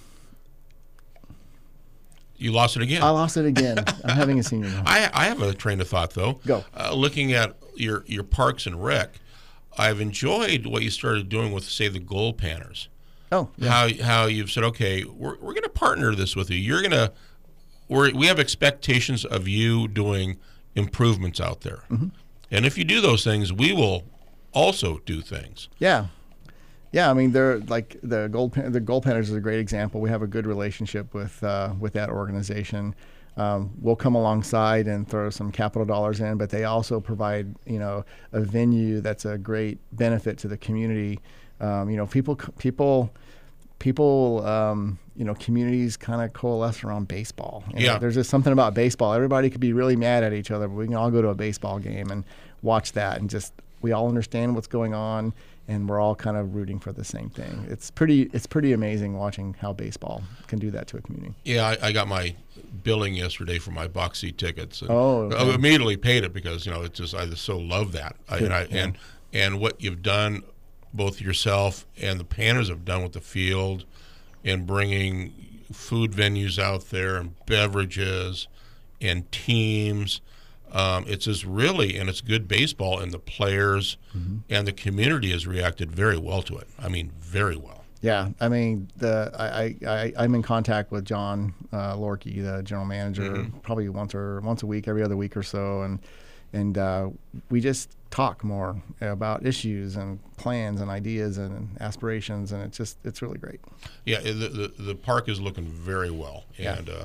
Speaker 3: You lost it again.
Speaker 4: I lost it again. I'm having a senior moment.
Speaker 3: I, I have a train of thought, though.
Speaker 4: Go.
Speaker 3: Uh, looking at your, your parks and rec, I've enjoyed what you started doing with, say, the goal panners.
Speaker 4: Oh, yeah.
Speaker 3: How how you've said, okay, we're we're going to partner this with you. You're going to, we we have expectations of you doing improvements out there,
Speaker 4: Mhm.
Speaker 3: and if you do those things, we will also do things.
Speaker 4: Yeah. Yeah, I mean, they're like the gold. Pan- the Gold Panners is a great example. We have a good relationship with uh, with that organization. Um, we'll come alongside and throw some capital dollars in, but they also provide, you know, a venue that's a great benefit to the community. Um, you know, people, people, people, um, you know, communities kind of coalesce around baseball. You know,
Speaker 3: Yeah.
Speaker 4: there's just something about baseball. Everybody could be really mad at each other, but we can all go to a baseball game and watch that, and just we all understand what's going on, and we're all kind of rooting for the same thing. It's pretty, it's pretty amazing watching how baseball can do that to a community.
Speaker 3: Yeah, I, I got my billing yesterday for my box seat tickets. And
Speaker 4: Oh, okay.
Speaker 3: I immediately paid it because you know it's just I just so love that. I,
Speaker 4: Good,
Speaker 3: and, I,
Speaker 4: yeah.
Speaker 3: and and what you've done, both yourself and the Panners have done with the field, and bringing food venues out there and beverages and teams. Um, it's just really, and it's good baseball, and the players
Speaker 4: Mhm.
Speaker 3: and the community has reacted very well to it. I mean, very well.
Speaker 4: Yeah, I mean, the I, I, I I'm in contact with John uh, Lorkey, the general manager,
Speaker 3: Mhm.
Speaker 4: probably once or once a week, every other week or so, and and uh, we just talk more about issues and plans and ideas and aspirations, and it's just it's really great.
Speaker 3: Yeah, the the, the park is looking very well,
Speaker 4: Yeah.
Speaker 3: and uh,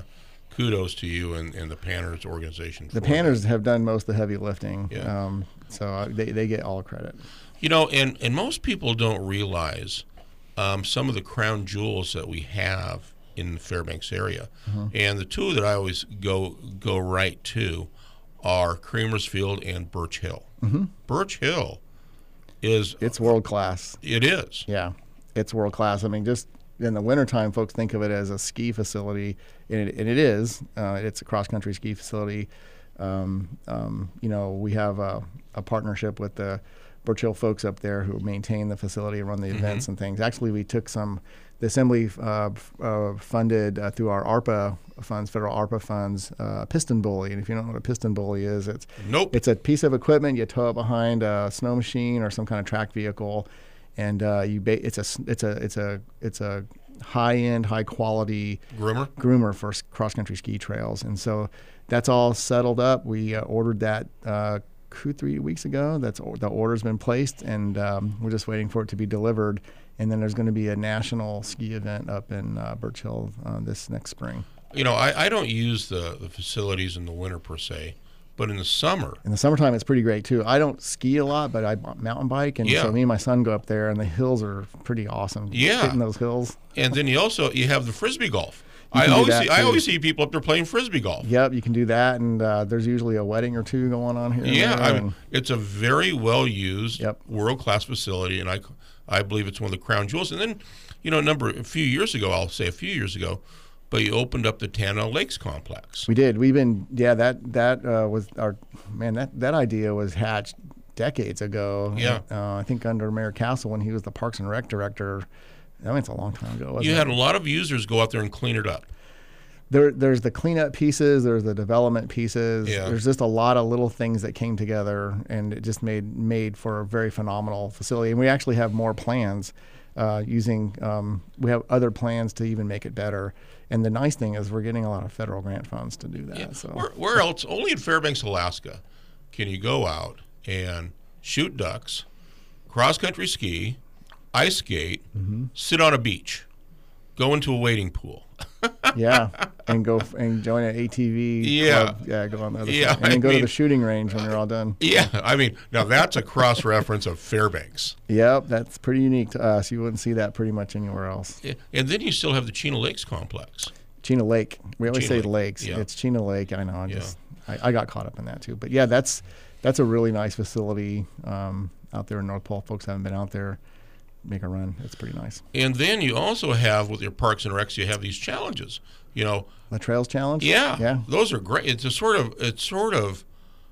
Speaker 3: kudos to you and, and the Panners organization.
Speaker 4: The
Speaker 3: for
Speaker 4: Panners have done most of the heavy lifting,
Speaker 3: Yeah.
Speaker 4: um, so they, they get all credit.
Speaker 3: You know, and, and most people don't realize um, some of the crown jewels that we have in the Fairbanks area.
Speaker 4: Uh-huh.
Speaker 3: And the two that I always go go right to are Creamersfield and Birch Hill.
Speaker 4: Mm-hmm.
Speaker 3: Birch Hill is...
Speaker 4: It's world class.
Speaker 3: It is.
Speaker 4: Yeah, it's world class. I mean, just in the wintertime, folks think of it as a ski facility, and it, and it is. Uh, it's a cross-country ski facility. Um, um, you know, we have a, a partnership with the Birch Hill folks up there who maintain the facility and run the
Speaker 3: Mm-hmm.
Speaker 4: events and things. Actually, we took some, the assembly uh, f- uh, funded uh, through our ARPA funds, federal ARPA funds, uh, piston bully. And if you don't know what a piston bully is, it's
Speaker 3: nope.
Speaker 4: It's a piece of equipment you tow it behind a snow machine or some kind of track vehicle, and uh, you ba- it's a s- it's a it's a it's a high end, high quality
Speaker 3: groomer
Speaker 4: groomer for cross country ski trails. And so that's all settled up. We uh, ordered that. Uh, Two, three weeks ago. That's the order's been placed, and um, we're just waiting for it to be delivered. And then there's going to be a national ski event up in uh, Birch Hill uh, this next spring.
Speaker 3: You know, I, I don't use the, the facilities in the winter per se, but in the summer.
Speaker 4: In the summertime, it's pretty great too. I don't ski a lot, but I mountain bike, and
Speaker 3: Yeah.
Speaker 4: so me and my son go up there, and the hills are pretty awesome.
Speaker 3: Yeah.
Speaker 4: Hitting those hills.
Speaker 3: And then you also you have the Frisbee golf.
Speaker 4: You
Speaker 3: I
Speaker 4: can do
Speaker 3: always
Speaker 4: that,
Speaker 3: see I
Speaker 4: too.
Speaker 3: always see people up there playing Frisbee golf.
Speaker 4: Yep, you can do that, and uh, there's usually a wedding or two going on here. and
Speaker 3: Yeah,
Speaker 4: there,
Speaker 3: I
Speaker 4: and-
Speaker 3: mean, it's a very well used, world class facility, and I, I believe it's one of the crown jewels. And then, you know, a number a few years ago, I'll say a few years ago, but you opened up the Tana Lakes complex.
Speaker 4: We did. We've been, yeah, that that uh, was our, man, that, that idea was hatched decades ago.
Speaker 3: Yeah.
Speaker 4: Uh, I think under Mayor Castle when he was the Parks and Rec director. I mean, it's a long time ago. Wasn't
Speaker 3: You
Speaker 4: it?
Speaker 3: had a lot of users go out there and clean it up.
Speaker 4: There, there's the cleanup pieces, there's the development pieces.
Speaker 3: Yeah.
Speaker 4: There's just a lot of little things that came together, and it just made made for a very phenomenal facility. And we actually have more plans uh, using. Um, we have other plans to even make it better. And the nice thing is we're getting a lot of federal grant funds to do that.
Speaker 3: Yeah.
Speaker 4: So
Speaker 3: Where, where else? Only in Fairbanks, Alaska, can you go out and shoot ducks, cross country ski, ice skate,
Speaker 4: Mm-hmm.
Speaker 3: sit on a beach, go into a wading pool.
Speaker 4: yeah, and go f- and join an A T V.
Speaker 3: Yeah.
Speaker 4: club. yeah, go on the other
Speaker 3: Yeah,
Speaker 4: side, and then
Speaker 3: I
Speaker 4: go
Speaker 3: mean-
Speaker 4: to the shooting range when you're all done.
Speaker 3: Yeah, I mean, now that's a cross reference of Fairbanks.
Speaker 4: Yep, that's pretty unique to us. You wouldn't see that pretty much anywhere else.
Speaker 3: Yeah, and then you still have the Chena Lakes complex.
Speaker 4: Chena Lake. We always
Speaker 3: Chena
Speaker 4: say
Speaker 3: Lake,
Speaker 4: lakes.
Speaker 3: yeah.
Speaker 4: It's Chena Lake. I know. I
Speaker 3: Yeah.
Speaker 4: just I, I got caught up in that too. But yeah, that's that's a really nice facility um, out there in North Pole. Folks haven't been out there. Make a run. It's pretty nice.
Speaker 3: And then you also have with your parks and recs, you have these challenges. You know,
Speaker 4: The Trails Challenge.
Speaker 3: yeah,
Speaker 4: Yeah.
Speaker 3: those are great. It's a sort of it sort of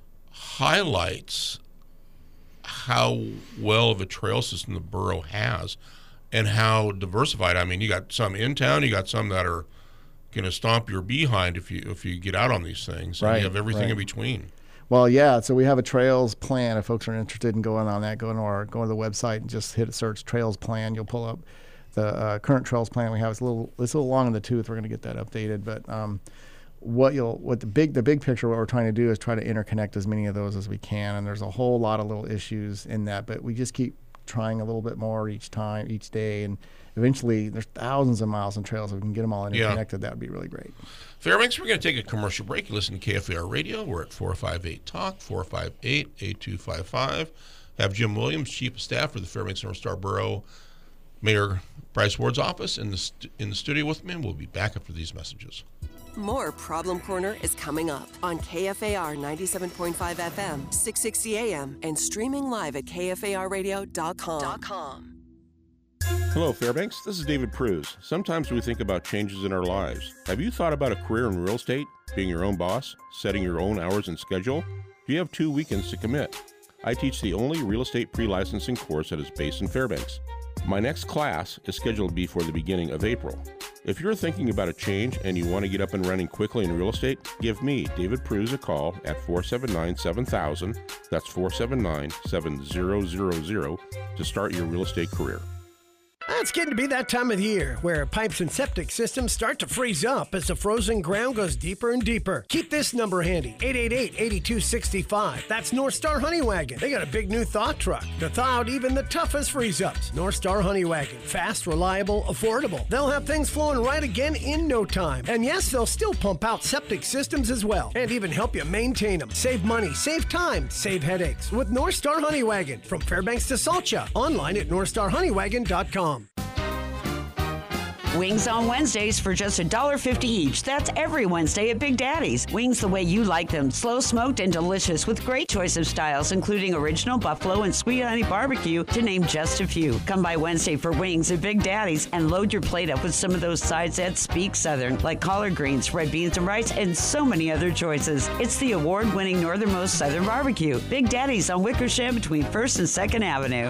Speaker 3: highlights how well of a trail system the borough has, and how diversified. I mean, you got some in town, you got some that are going to stomp your behind if you if you get out on these things. And
Speaker 4: Right,
Speaker 3: you have everything
Speaker 4: right.
Speaker 3: in between.
Speaker 4: Well, yeah. So we have a trails plan. If folks are interested in going on that, go to our go to the website and just hit a search trails plan. You'll pull up the uh, current trails plan we have. It's a little it's a little long in the tooth. We're going to get that updated, but um, what you'll what the big the big picture what we're trying to do is try to interconnect as many of those as we can. And there's a whole lot of little issues in that, but we just keep trying a little bit more each time, each day, and eventually there's thousands of miles and trails. If we can get them all
Speaker 3: Yeah.
Speaker 4: interconnected, that would be really great.
Speaker 3: Fairbanks, we're going to take a commercial break. You listen to K F A R Radio. We're at four five eight talk, four five eight, eight two five five. Have Jim Williams, Chief of Staff for the Fairbanks North Star Borough, Mayor Bryce Ward's office in the, st- in the studio with me, and we'll be back after these messages.
Speaker 5: More Problem Corner is coming up on K F A R ninety-seven point five F M, six sixty A M, and streaming live at K F A R radio dot com.
Speaker 3: Hello, Fairbanks. This is David Pruse. Sometimes we think about changes in our lives. Have you thought about a career in real estate, being your own boss, setting your own hours and schedule? Do you have two weekends to commit? I teach the only real estate pre-licensing course that is based in Fairbanks. My next class is scheduled to be for the beginning of April. If you're thinking about a change and you want to get up and running quickly in real estate, give me, David Pruse, a call at four seven nine, seven thousand. That's four seven nine, seven thousand to start your real estate career.
Speaker 1: Well, it's getting to be that time of the year where pipes and septic systems start to freeze up as the frozen ground goes deeper and deeper. Keep this number handy, eight eight eight, eight two six five. That's North Star Honey Wagon. They got a big new thaw truck to thaw out even the toughest freeze-ups. North Star Honey Wagon. Fast, reliable, affordable. They'll have things flowing right again in no time. And yes, they'll still pump out septic systems as well and even help you maintain them. Save money, save time, save headaches with North Star Honey Wagon. From Fairbanks to Salcha. Online at north star honey wagon dot com.
Speaker 6: Wings on Wednesdays for just one dollar fifty each. That's every Wednesday at Big Daddy's. Wings the way you like them. Slow smoked and delicious with great choice of styles, including original buffalo and sweet honey barbecue, to name just a few. Come by Wednesday for wings at Big Daddy's and load your plate up with some of those sides that speak Southern, like collard greens, red beans and rice, and so many other choices. It's the award-winning northernmost Southern barbecue. Big Daddy's on Wickersham between first and second Avenue.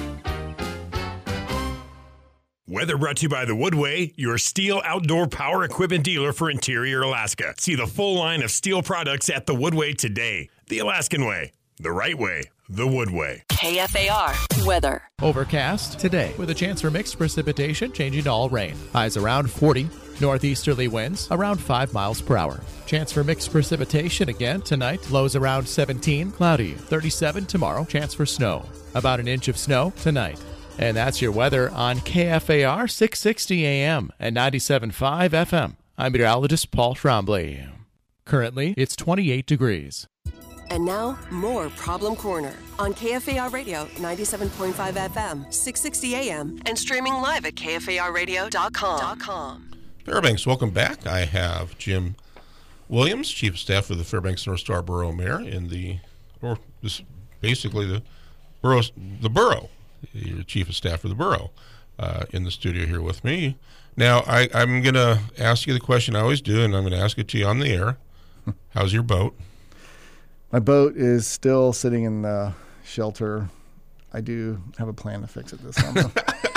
Speaker 19: Weather brought to you by The Woodway, your Steel outdoor power equipment dealer for Interior Alaska. See the full line of Steel products at The Woodway today. The Alaskan way, the right way, The Woodway.
Speaker 13: K F A R weather.
Speaker 8: Overcast today with a chance for mixed precipitation changing to all rain. Highs around forty. Northeasterly winds around five miles per hour. Chance for mixed precipitation again tonight. Lows around seventeen. Cloudy. thirty-seven tomorrow. Chance for snow. About an inch of snow tonight. And that's your weather on K F A R six sixty A M and ninety-seven point five F M. I'm meteorologist Paul Trombley. Currently, it's twenty-eight degrees.
Speaker 5: And now, more Problem Corner on K F A R Radio ninety-seven point five F M, six sixty A M, and streaming live at K F A R radio dot com.
Speaker 3: Fairbanks, welcome back. I have Jim Williams, Chief of Staff for the Fairbanks North Star Borough Mayor, in the, or this basically the borough, the borough. You're Chief of Staff for the borough, uh, in the studio here with me. Now, I, I'm going to ask you the question I always do, and I'm going to ask it to you on the air. How's your boat?
Speaker 4: My boat is still sitting in the shelter. I do have a plan to fix it this summer.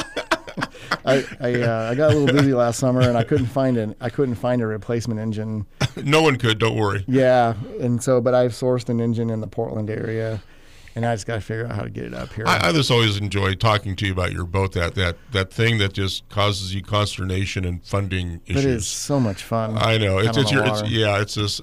Speaker 4: I I, uh, I got a little busy last summer, and I couldn't find an I couldn't find a replacement engine.
Speaker 3: No one could. Don't worry.
Speaker 4: Yeah, and so but I've sourced an engine in the Portland area. And I just got to figure out how to get it up here.
Speaker 3: I, I just always enjoy talking to you about your boat, that that that thing that just causes you consternation and funding issues.
Speaker 4: But it's so much fun.
Speaker 3: I know. It's, it's your, it's, yeah, it's just.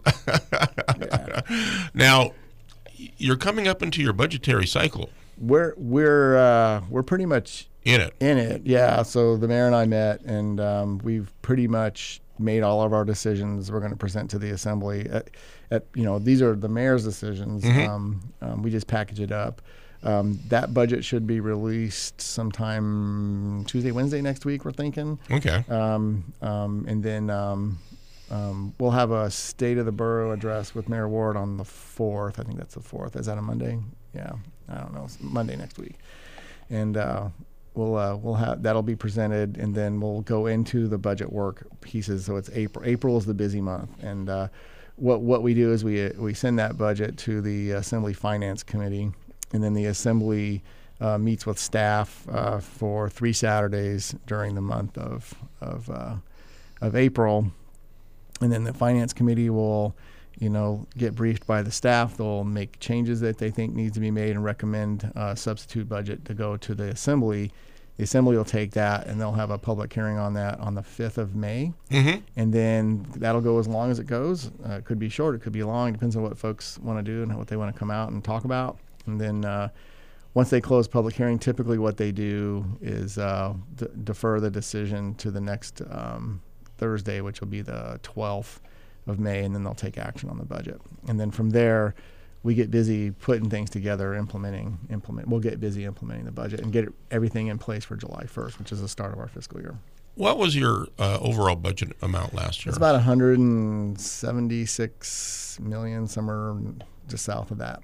Speaker 3: yeah. Now, you're coming up into your budgetary cycle.
Speaker 4: We're we're uh, we're pretty much
Speaker 3: in it.
Speaker 4: In it, yeah. So the mayor and I met, and um, we've pretty much made all of our decisions. We're going to present to the assembly. At, at you know, these are the mayor's decisions.
Speaker 3: Mm-hmm.
Speaker 4: Um, um, we just package it up. Um, that budget should be released sometime Tuesday, Wednesday next week, we're thinking.
Speaker 3: Okay.
Speaker 4: Um, um, and then um, um, we'll have a State of the Borough address with Mayor Ward on the fourth. I think that's the fourth. Is that a Monday? Yeah. I don't know. It's Monday next week. And uh, we'll uh, we'll have that'll be presented, and then we'll go into the budget work pieces. So it's April. April is the busy month, and uh, what what we do is we we send that budget to the Assembly Finance Committee, and then the Assembly uh, meets with staff uh, for three Saturdays during the month of of uh, of April, and then the Finance Committee will, you know, get briefed by the staff. They'll make changes that they think needs to be made and recommend a substitute budget to go to the Assembly. The Assembly will take that, and they'll have a public hearing on that on the fifth of May.
Speaker 3: Mm-hmm.
Speaker 4: And then that'll go as long as it goes. Uh, it could be short, it could be long. It depends on what folks want to do and what they want to come out and talk about. And then uh, once they close public hearing, typically what they do is uh, d- defer the decision to the next um, Thursday, which will be the twelfth of May, and then they'll take action on the budget. And then from there, we get busy putting things together, implementing, implement. We'll get busy implementing the budget and get everything in place for July first, which is the start of our fiscal year.
Speaker 3: What was your uh, overall budget amount last year?
Speaker 4: It's about one hundred seventy-six million dollars, somewhere just south of that.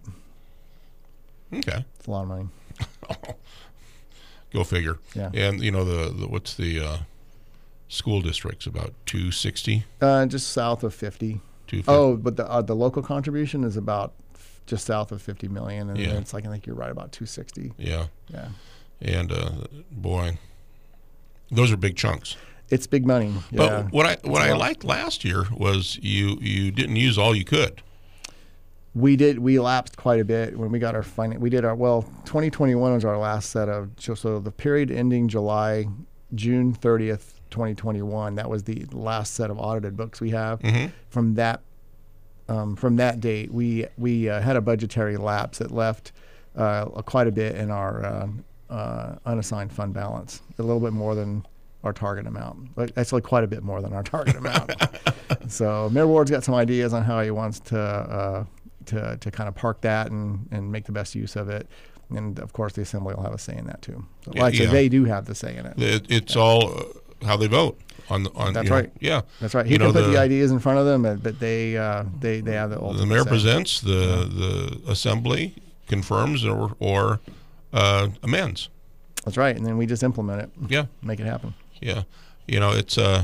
Speaker 3: Okay.
Speaker 4: It's a lot of money.
Speaker 3: Go figure.
Speaker 4: Yeah.
Speaker 3: And, you know, the, the what's the uh, school districts, about two sixty?
Speaker 4: Uh, just south of fifty.
Speaker 3: two fifty.
Speaker 4: Oh, but the uh, the local contribution is about f- just south of fifty million, and
Speaker 3: Yeah.
Speaker 4: then it's like I think you're right about two sixty.
Speaker 3: Yeah.
Speaker 4: Yeah.
Speaker 3: And uh, boy, those are big chunks.
Speaker 4: It's big money. Yeah.
Speaker 3: But what I what
Speaker 4: It's a
Speaker 3: I
Speaker 4: lot.
Speaker 3: liked last year was you you didn't use all you could.
Speaker 4: We did. We lapsed quite a bit when we got our finan- We did our well. twenty twenty-one was our last set of. So the period ending July, June thirtieth, twenty twenty-one. That was the last set of audited books we have.
Speaker 3: Mm-hmm.
Speaker 4: From that, um, from that date, we we uh, had a budgetary lapse that left uh, quite a bit in our uh, uh, unassigned fund balance. A little bit more than our target amount. But actually, quite a bit more than our target amount. So Mayor Ward's got some ideas on how he wants to. Uh, to to kind of park that and, and make the best use of it. And, of course, the Assembly will have a say in that, too. So, like I said,
Speaker 3: Yeah.
Speaker 4: they do have the say in it.
Speaker 3: It, it's all uh, how they vote on the on.
Speaker 4: That's
Speaker 3: you know,
Speaker 4: right.
Speaker 3: yeah,
Speaker 4: That's right. He
Speaker 3: You
Speaker 4: can
Speaker 3: know,
Speaker 4: put the,
Speaker 3: the-
Speaker 4: ideas in front of them, but but they uh, they they have the ultimate
Speaker 3: The mayor
Speaker 4: say.
Speaker 3: presents, the the assembly confirms or or uh, amends.
Speaker 4: That's right, and then we just implement it.
Speaker 3: Yeah,
Speaker 4: make it happen.
Speaker 3: Yeah, you know it's uh,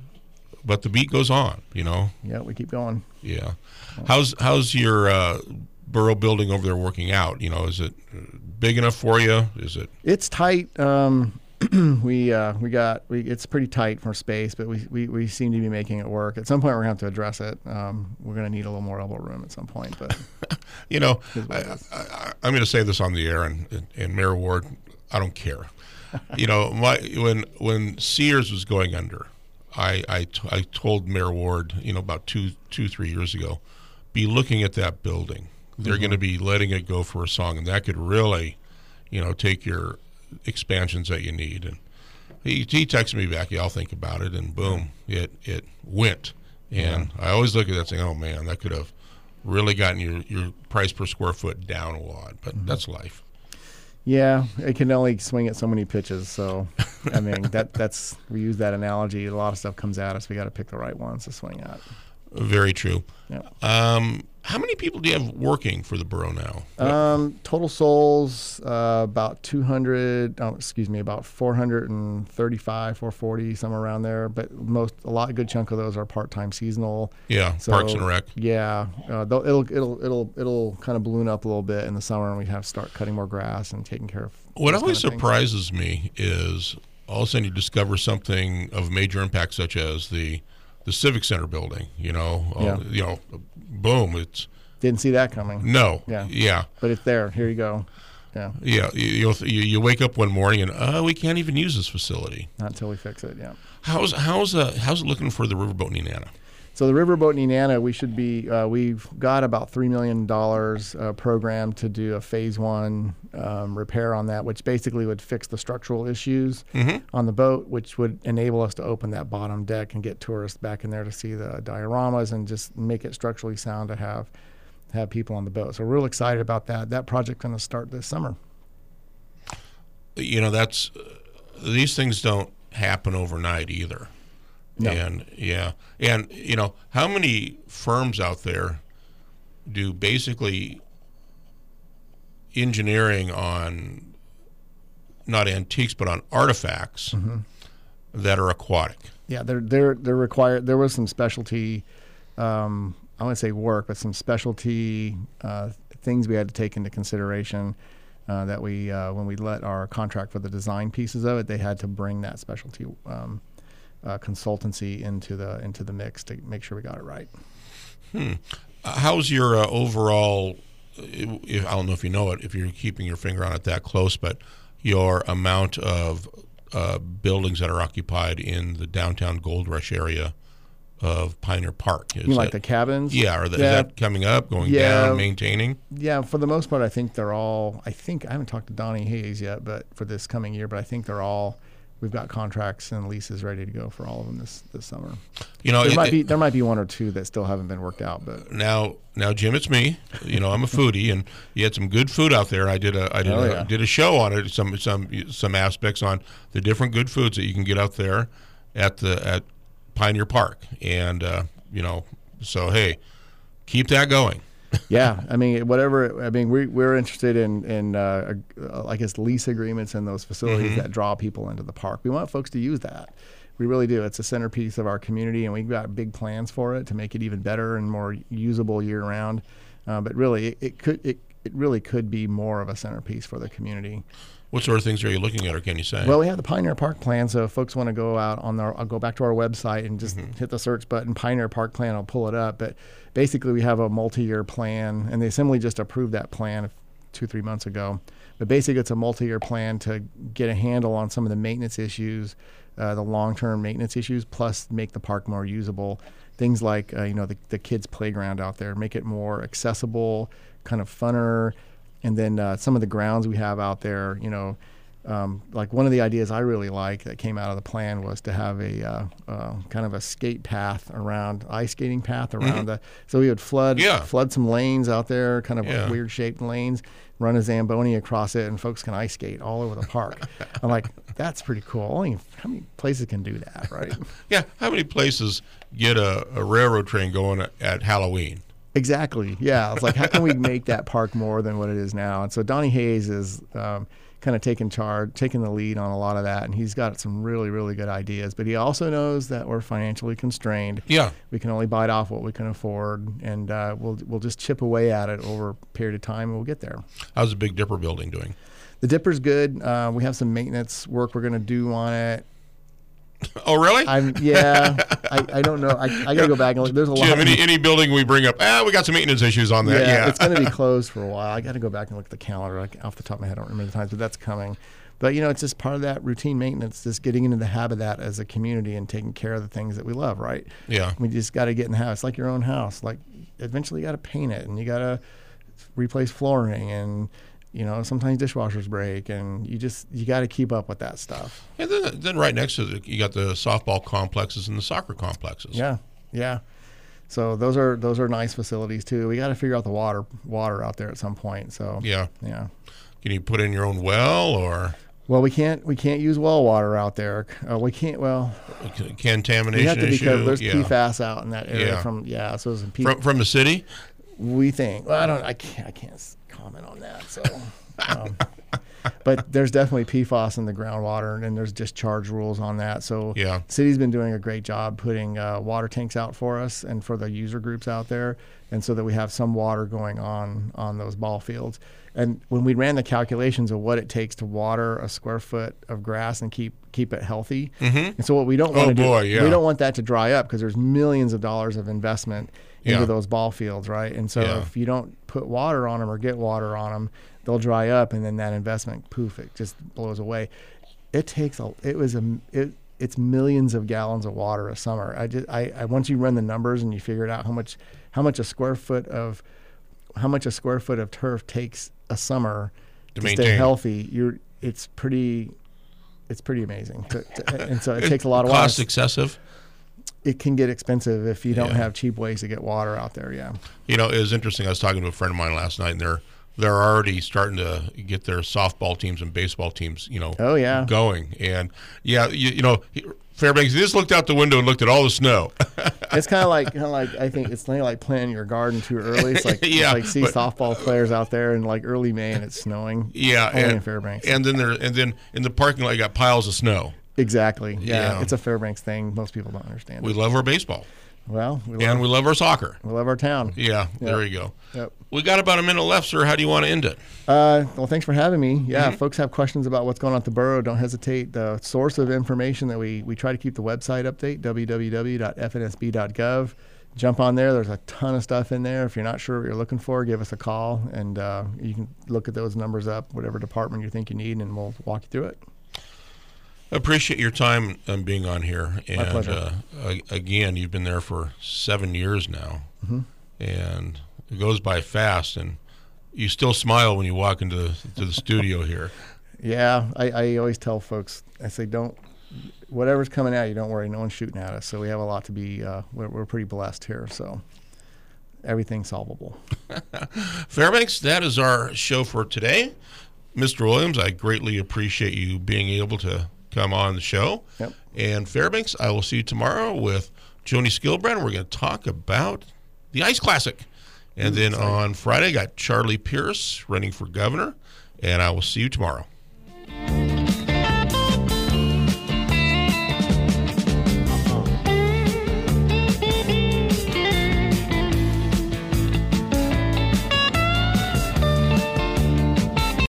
Speaker 3: but the beat goes on. You know.
Speaker 4: Yeah, we keep going.
Speaker 3: Yeah, how's how's your uh, borough building over there working out? You know, is it big enough for you? Is it?
Speaker 4: It's tight. Um, we uh, we got we. It's pretty tight for space, but we, we, we seem to be making it work. At some point, we're gonna have to address it. Um, we're gonna need a little more elbow room at some point. But
Speaker 3: You know,
Speaker 4: Is what
Speaker 3: I,
Speaker 4: it
Speaker 3: I, I'm going to say this on the air, and, and, and Mayor Ward, I don't care. you know, my when when Sears was going under, I, I, t- I told Mayor Ward, you know, about two two three years ago, be looking at that building. They're
Speaker 4: Mhm.
Speaker 3: going to be letting it go for a song, and that could really, you know, take your expansions that you need. And he he texted me back, yeah, I'll think about it, and boom, it it went. And I always look at that saying, oh man, that could have really gotten your, your price per square foot down a lot, but
Speaker 4: Mm-hmm.
Speaker 3: that's life.
Speaker 4: yeah, it can only swing at so many pitches. So, I mean, that that's we use that analogy. A lot of stuff comes at us. We got to pick the right ones to swing at.
Speaker 3: Very true.
Speaker 4: Yeah.
Speaker 3: Um, how many people do you have working for the borough now?
Speaker 4: Um, total souls, uh, about two hundred, oh, excuse me, about four hundred thirty-five, four forty, somewhere around there. But most, a lot, a good chunk of those are part-time seasonal.
Speaker 3: Yeah, Parks and Rec.
Speaker 4: Yeah, uh, they'll- it'll, it'll, it'll, it'll kind of balloon up a little bit in the summer, and we have to start cutting more grass and taking care of.
Speaker 3: What
Speaker 4: those
Speaker 3: always
Speaker 4: kind of things.
Speaker 3: surprises me is all of a sudden you discover something of major impact, such as the the Civic Center building. You know,
Speaker 4: Yeah.
Speaker 3: uh, you know, boom, it's
Speaker 4: Didn't see that coming.
Speaker 3: no,
Speaker 4: Yeah.
Speaker 3: yeah.
Speaker 4: But it's there. Here you go. Yeah.
Speaker 3: Yeah, you, you'll- you you wake up one morning and uh, we can't even use this facility.
Speaker 4: Not until we fix it. Yeah.
Speaker 3: How's how's uh, how's it looking for the Riverboat Nenana?
Speaker 4: So the Riverboat Nenana, we should be, uh, we've got about three million dollars uh, programmed to do a phase one um, repair on that, which basically would fix the structural issues
Speaker 3: Mhm.
Speaker 4: on the boat, which would enable us to open that bottom deck and get tourists back in there to see the dioramas and just make it structurally sound to have have people on the boat. So we're real excited about that. That project's going to start this summer.
Speaker 3: You know, that's uh, these things don't happen overnight either.
Speaker 4: No.
Speaker 3: And yeah, and you know, how many firms out there do basically engineering on not antiques but on artifacts
Speaker 4: Mhm.
Speaker 3: that are aquatic?
Speaker 4: Yeah, they're they're they're required. There was some specialty, um, I wouldn't say work, but some specialty uh, things we had to take into consideration. Uh, that we uh, when we let our contract for the design pieces of it, they had to bring that specialty um, uh, consultancy into the into the mix to make sure we got it right.
Speaker 3: Hmm. Uh, how's your uh, overall? If, I don't know if you know it, if you're keeping your finger on it that close, but your amount of uh, buildings that are occupied in the downtown Gold Rush area of Pioneer Park. Is
Speaker 4: You mean like
Speaker 3: that-
Speaker 4: the cabins?
Speaker 3: Yeah, are that,
Speaker 4: Yeah.
Speaker 3: is that coming up, going
Speaker 4: Yeah.
Speaker 3: down, maintaining?
Speaker 4: Yeah, for the most part, I think they're all. I think I haven't talked to Donnie Hayes yet, but for this coming year, but I think they're all. We've got contracts and leases ready to go for all of them this, this summer.
Speaker 3: You know,
Speaker 4: there
Speaker 3: it-
Speaker 4: might
Speaker 3: it-
Speaker 4: be there might be one or two that still haven't been worked out, but
Speaker 3: Now, now, Jim, it's me. You know, I'm a foodie, and you had some good food out there. I did a, I did
Speaker 4: Oh,
Speaker 3: a,
Speaker 4: yeah.
Speaker 3: did a show on it. Some, some, some aspects on the different good foods that you can get out there at the at Pioneer Park, and uh, you know, so hey, keep that going.
Speaker 4: yeah, I mean, whatever. I mean, we we're interested in in uh, uh, I guess lease agreements in those facilities
Speaker 3: Mhm.
Speaker 4: that draw people into the park. We want folks to use that. We really do. It's a centerpiece of our community, and we've got big plans for it to make it even better and more usable year round. Uh, but really, it, it could it, it really could be more of a centerpiece for the community.
Speaker 3: What sort of things are you looking at, or can you say?
Speaker 4: Well, we have the Pioneer Park Plan, so if folks want to go out on our, I'll go back to our website and just mm-hmm. hit the search button, Pioneer Park Plan, I'll pull it up. But basically, we have a multi-year plan, and the Assembly just approved that plan two, three months ago. But basically, it's a multi-year plan to get a handle on some of the maintenance issues, uh, the long-term maintenance issues, plus make the park more usable. Things like, uh, you know, the, the kids' playground out there, make it more accessible, kind of funner. And then uh, some of the grounds we have out there, you know, um, like one of the ideas I really like that came out of the plan was to have a uh, uh, kind of a skate path around, ice skating path around mm-hmm. the, so we would flood
Speaker 3: yeah.
Speaker 4: flood some lanes out there, kind of
Speaker 3: yeah.
Speaker 4: like weird shaped lanes, run a Zamboni across it, and folks can ice skate all over the park. I'm like, that's pretty cool. Only how many places can do that, right?
Speaker 3: Yeah, how many places get a, a railroad train going at, at Halloween?
Speaker 4: Exactly. Yeah. It's like, how can we make that park more than what it is now? And so Donnie Hayes is um, kind of taking charge, taking the lead on a lot of that. And he's got some really, really good ideas. But he also knows that we're financially constrained.
Speaker 3: Yeah.
Speaker 4: We can only bite off what we can afford. And uh, we'll we'll just chip away at it over a period of time, and we'll get there.
Speaker 3: How's the Big Dipper building doing?
Speaker 4: The Dipper's good. Uh, we have some maintenance work we're going to do on it.
Speaker 3: Oh, really?
Speaker 4: I'm, yeah, I, I don't know. I, I got to go back and look. There's a
Speaker 3: Jim,
Speaker 4: lot.
Speaker 3: Any, any building we bring up, ah, we got some maintenance issues on that.
Speaker 4: Yeah,
Speaker 3: Yeah,
Speaker 4: it's going to be closed for a while. I got to go back and look at the calendar. Like, off the top of my head, I don't remember the times, but that's coming. But, you know, it's just part of that routine maintenance, just getting into the habit of that as a community and taking care of the things that we love, right?
Speaker 3: Yeah.
Speaker 4: We just got to get in the house. It's like your own house. Like, eventually you got to paint it, and you got to replace flooring, and you know, sometimes dishwashers break, and you just you got to keep up with that stuff.
Speaker 3: And then, then right next to it, you got the softball complexes and the soccer complexes.
Speaker 4: Yeah, yeah. So those are those are nice facilities too. We got to figure out the water water out there at some point. So
Speaker 3: yeah,
Speaker 4: yeah.
Speaker 3: Can you put in your own well, or?
Speaker 4: Well, we can't we can't use well water out there. Uh, we can't. Well,
Speaker 3: contamination
Speaker 4: we have to be
Speaker 3: issue.
Speaker 4: careful. There's
Speaker 3: yeah.
Speaker 4: P FAS out in that area
Speaker 3: yeah.
Speaker 4: from yeah. So there's some P-
Speaker 3: from from the city.
Speaker 4: We think. Well, I don't. I can't. I can't comment on that. So, um, but there's definitely P FAS in the groundwater, and there's discharge rules on that. So,
Speaker 3: yeah,
Speaker 4: the city's been doing a great job putting uh, water tanks out for us and for the user groups out there, and so that we have some water going on on those ball fields. And when we ran the calculations of what it takes to water a square foot of grass and keep keep it healthy,
Speaker 3: mm-hmm.
Speaker 4: and so what we don't want
Speaker 3: oh
Speaker 4: to
Speaker 3: boy,
Speaker 4: do,
Speaker 3: yeah.
Speaker 4: we don't want that to dry up because there's millions of dollars of investment into
Speaker 3: yeah.
Speaker 4: those ball fields, right? And so
Speaker 3: yeah.
Speaker 4: if you don't put water on them or get water on them, they'll dry up, and then that investment, poof, it just blows away. It takes a, it was a, it, it's millions of gallons of water a summer. I just, I, I once you run the numbers and you figure out how much, how much a square foot of, how much a square foot of turf takes a summer
Speaker 3: to,
Speaker 4: to
Speaker 3: maintain.
Speaker 4: stay healthy, you're, it's pretty, it's pretty amazing. To, to, and so it, it takes a lot of
Speaker 3: water.
Speaker 4: water.
Speaker 3: Cost excessive.
Speaker 4: It can get expensive if you don't
Speaker 3: yeah.
Speaker 4: have cheap ways to get water out there. Yeah.
Speaker 3: You know, it was interesting. I was talking to a friend of mine last night, and they're they're already starting to get their softball teams and baseball teams, you know,
Speaker 4: oh yeah,
Speaker 3: going. And yeah, you, you know, Fairbanks, you just looked out the window and looked at all the snow.
Speaker 4: It's kind of like, kind of like I think it's kind of like planting your garden too early. It's like,
Speaker 3: yeah,
Speaker 4: it's like see
Speaker 3: but,
Speaker 4: softball players out there in like early May and it's snowing.
Speaker 3: Yeah,
Speaker 4: only
Speaker 3: and,
Speaker 4: in Fairbanks.
Speaker 3: And then there, and then in the parking lot, you got piles of snow.
Speaker 4: Exactly. Yeah,
Speaker 3: yeah.
Speaker 4: It's a Fairbanks thing. Most people don't understand.
Speaker 3: We
Speaker 4: it.
Speaker 3: love our baseball.
Speaker 4: Well, we love,
Speaker 3: and we love our soccer.
Speaker 4: We love our town.
Speaker 3: Yeah,
Speaker 4: yep.
Speaker 3: there you go.
Speaker 4: Yep.
Speaker 3: We got about a minute left, sir. How do you want to end it?
Speaker 4: Uh, well, thanks for having me. Yeah,
Speaker 3: mm-hmm.
Speaker 4: if folks have questions about what's going on at the borough, don't hesitate. The source of information that we, we try to keep the website update, w w w dot f n s b dot gov. Jump on there. There's a ton of stuff in there. If you're not sure what you're looking for, give us a call, and uh, you can look at those numbers up, whatever department you think you need, and we'll walk you through it.
Speaker 3: Appreciate your time and being on here. And,
Speaker 4: My pleasure.
Speaker 3: Uh, again, you've been there for seven years now,
Speaker 4: mm-hmm.
Speaker 3: and it goes by fast. And you still smile when you walk into the, to the studio here.
Speaker 4: Yeah, I, I always tell folks, I say, don't, whatever's coming at you, don't worry, no one's shooting at us. So we have a lot to be, uh, we're, we're pretty blessed here. So everything's solvable.
Speaker 3: Fairbanks, that is our show for today. Mister Williams, I greatly appreciate you being able to come on the show.
Speaker 4: Yep.
Speaker 3: And Fairbanks, I will see you tomorrow with Joni Skilbrand. We're going to talk about the Ice Classic. And then on Friday, got Charlie Pierce running for governor. And I will see you tomorrow.